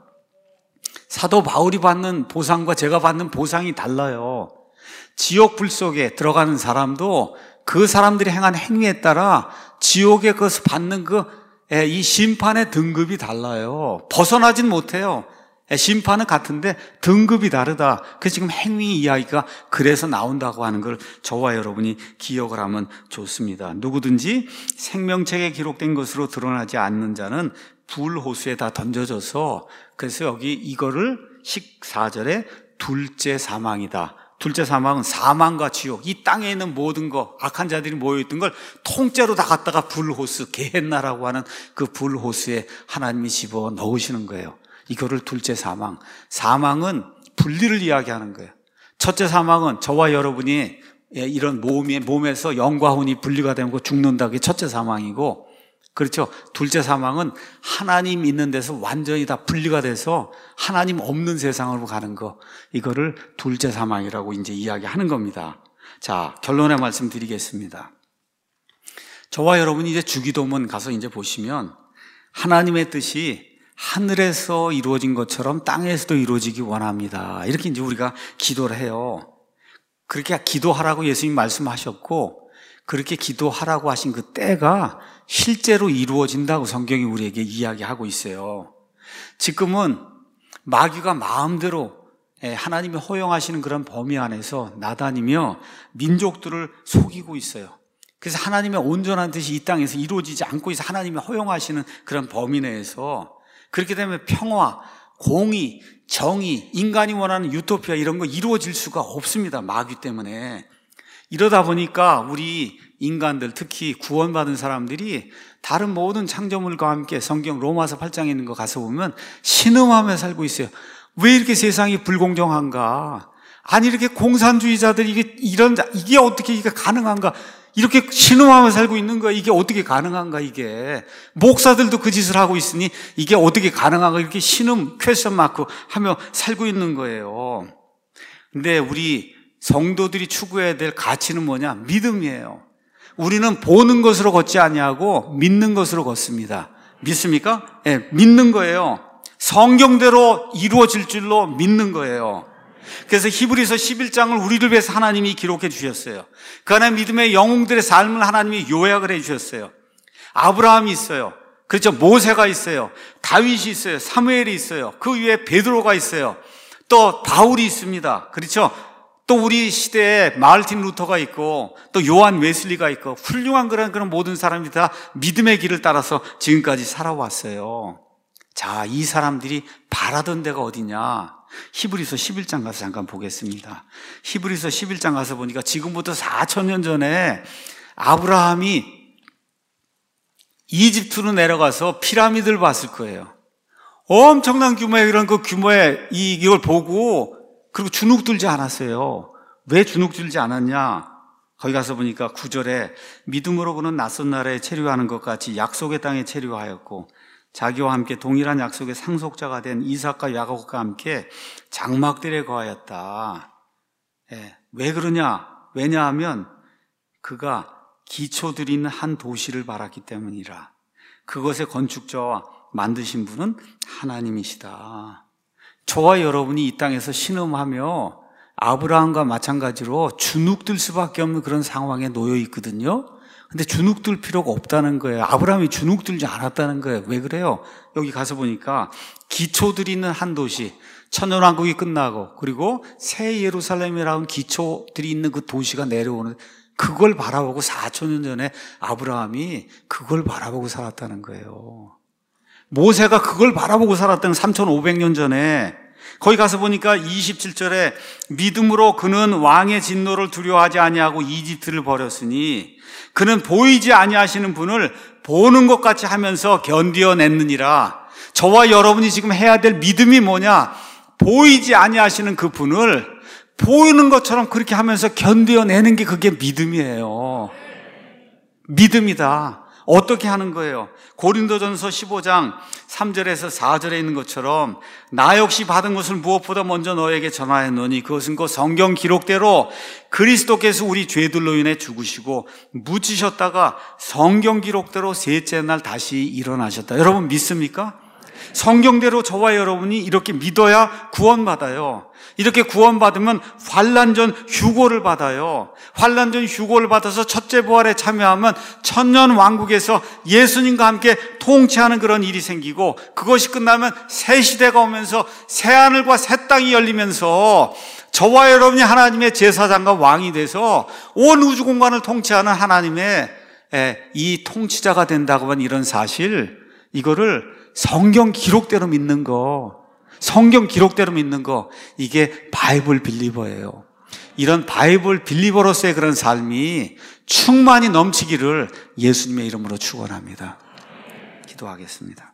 사도 바울이 받는 보상과 제가 받는 보상이 달라요. 지옥 불 속에 들어가는 사람도 그 사람들이 행한 행위에 따라 지옥에 그것을 받는 이 심판의 등급이 달라요. 벗어나진 못해요. 심판은 같은데 등급이 다르다. 그래서 지금 행위 이야기가 그래서 나온다고 하는 걸 저와 여러분이 기억을 하면 좋습니다. 누구든지 생명책에 기록된 것으로 드러나지 않는 자는 불호수에 다 던져져서, 그래서 여기 이거를 14절에 둘째 사망이다. 둘째 사망은 사망과 지옥, 이 땅에 있는 모든 거, 악한 자들이 모여있던 걸 통째로 다 갖다가 불호수, 게헨나라고 하는 그 불호수에 하나님이 집어 넣으시는 거예요. 이거를 둘째 사망. 사망은 분리를 이야기하는 거예요. 첫째 사망은 저와 여러분이 이런 몸에서 영과 혼이 분리가 되고 죽는다. 그게 첫째 사망이고, 그렇죠? 둘째 사망은 하나님 있는 데서 완전히 다 분리가 돼서 하나님 없는 세상으로 가는 거, 이거를 둘째 사망이라고 이제 이야기하는 겁니다. 자, 결론의 말씀 드리겠습니다. 저와 여러분이 이제 주기도문 가서 이제 보시면 하나님의 뜻이 하늘에서 이루어진 것처럼 땅에서도 이루어지기 원합니다. 이렇게 이제 우리가 기도를 해요. 그렇게 기도하라고 예수님 말씀하셨고, 그렇게 기도하라고 하신 그 때가 실제로 이루어진다고 성경이 우리에게 이야기하고 있어요. 지금은 마귀가 마음대로 하나님이 허용하시는 그런 범위 안에서 나다니며 민족들을 속이고 있어요. 그래서 하나님의 온전한 뜻이 이 땅에서 이루어지지 않고 있어. 하나님이 허용하시는 그런 범위 내에서 그렇게 되면 평화, 공의, 정의, 인간이 원하는 유토피아 이런 거 이루어질 수가 없습니다. 마귀 때문에. 이러다 보니까 우리 인간들, 특히 구원받은 사람들이 다른 모든 창조물과 함께 성경 로마서 8장에 있는 거 가서 보면 신음하며 살고 있어요. 왜 이렇게 세상이 불공정한가? 아니, 이렇게 공산주의자들이 이게 어떻게 이게 가능한가? 이렇게 신음하며 살고 있는 거야. 이게 어떻게 가능한가, 이게. 목사들도 그 짓을 하고 있으니 이게 어떻게 가능한가, 이렇게 신음, 퀘스천 마크 하며 살고 있는 거예요. 근데 우리 성도들이 추구해야 될 가치는 뭐냐? 믿음이에요. 우리는 보는 것으로 걷지 아니하고 믿는 것으로 걷습니다. 믿습니까? 네, 믿는 거예요. 성경대로 이루어질 줄로 믿는 거예요. 그래서 히브리서 11장을 우리를 위해서 하나님이 기록해 주셨어요. 그 안에 믿음의 영웅들의 삶을 하나님이 요약을 해 주셨어요. 아브라함이 있어요. 그렇죠. 모세가 있어요. 다윗이 있어요. 사무엘이 있어요. 그 위에 베드로가 있어요. 또 바울이 있습니다. 그렇죠. 또 우리 시대에 마르틴 루터가 있고 또 요한 웨슬리가 있고 훌륭한 그런 모든 사람들이 다 믿음의 길을 따라서 지금까지 살아왔어요. 자, 이 사람들이 바라던 데가 어디냐? 히브리서 11장 가서 잠깐 보겠습니다. 히브리서 11장 가서 보니까 지금부터 4,000년 전에 아브라함이 이집트로 내려가서 피라미드를 봤을 거예요. 엄청난 규모의 이런 그 규모의 이걸 보고 그리고 주눅 들지 않았어요. 왜 주눅 들지 않았냐? 거기 가서 보니까 9절에 믿음으로 그는 낯선 나라에 체류하는 것 같이 약속의 땅에 체류하였고 자기와 함께 동일한 약속의 상속자가 된 이삭과 야곱과 함께 장막들에 거하였다. 왜 그러냐? 왜냐하면 그가 기초들이 있는 한 도시를 바랐기 때문이라. 그것의 건축자와 만드신 분은 하나님이시다. 저와 여러분이 이 땅에서 신음하며 아브라함과 마찬가지로 주눅들 수밖에 없는 그런 상황에 놓여 있거든요. 근데 주눅들 필요가 없다는 거예요. 아브라함이 주눅들지 않았다는 거예요. 왜 그래요? 여기 가서 보니까 기초들이 있는 한 도시, 천년왕국이 끝나고 그리고 새 예루살렘이라는 기초들이 있는 그 도시가 내려오는, 그걸 바라보고 4,000년 전에 아브라함이 그걸 바라보고 살았다는 거예요. 모세가 그걸 바라보고 살았다는 3,500년 전에. 거기 가서 보니까 27절에 믿음으로 그는 왕의 진노를 두려워하지 아니하고 이집트를 버렸으니 그는 보이지 아니하시는 분을 보는 것 같이 하면서 견디어냈느니라. 저와 여러분이 지금 해야 될 믿음이 뭐냐? 보이지 아니하시는 그 분을 보이는 것처럼 그렇게 하면서 견디어내는 게 그게 믿음이에요. 믿음이다. 어떻게 하는 거예요? 고린도전서 15장 3절에서 4절에 있는 것처럼 나 역시 받은 것을 무엇보다 먼저 너에게 전하였노니 그것은 그 성경 기록대로 그리스도께서 우리 죄들로 인해 죽으시고 묻히셨다가 성경 기록대로 셋째 날 다시 일어나셨다. 여러분 믿습니까? 성경대로 저와 여러분이 이렇게 믿어야 구원받아요. 이렇게 구원받으면 환난전 휴고를 받아요. 환난전 휴고를 받아서 첫째 부활에 참여하면 천년 왕국에서 예수님과 함께 통치하는 그런 일이 생기고, 그것이 끝나면 새 시대가 오면서 새 하늘과 새 땅이 열리면서 저와 여러분이 하나님의 제사장과 왕이 돼서 온 우주 공간을 통치하는 하나님의 이 통치자가 된다고 하는 이런 사실, 이거를 성경 기록대로 믿는 거, 성경 기록대로 믿는 거, 이게 바이블 빌리버예요. 이런 바이블 빌리버로서의 그런 삶이 충만히 넘치기를 예수님의 이름으로 축원합니다. 기도하겠습니다.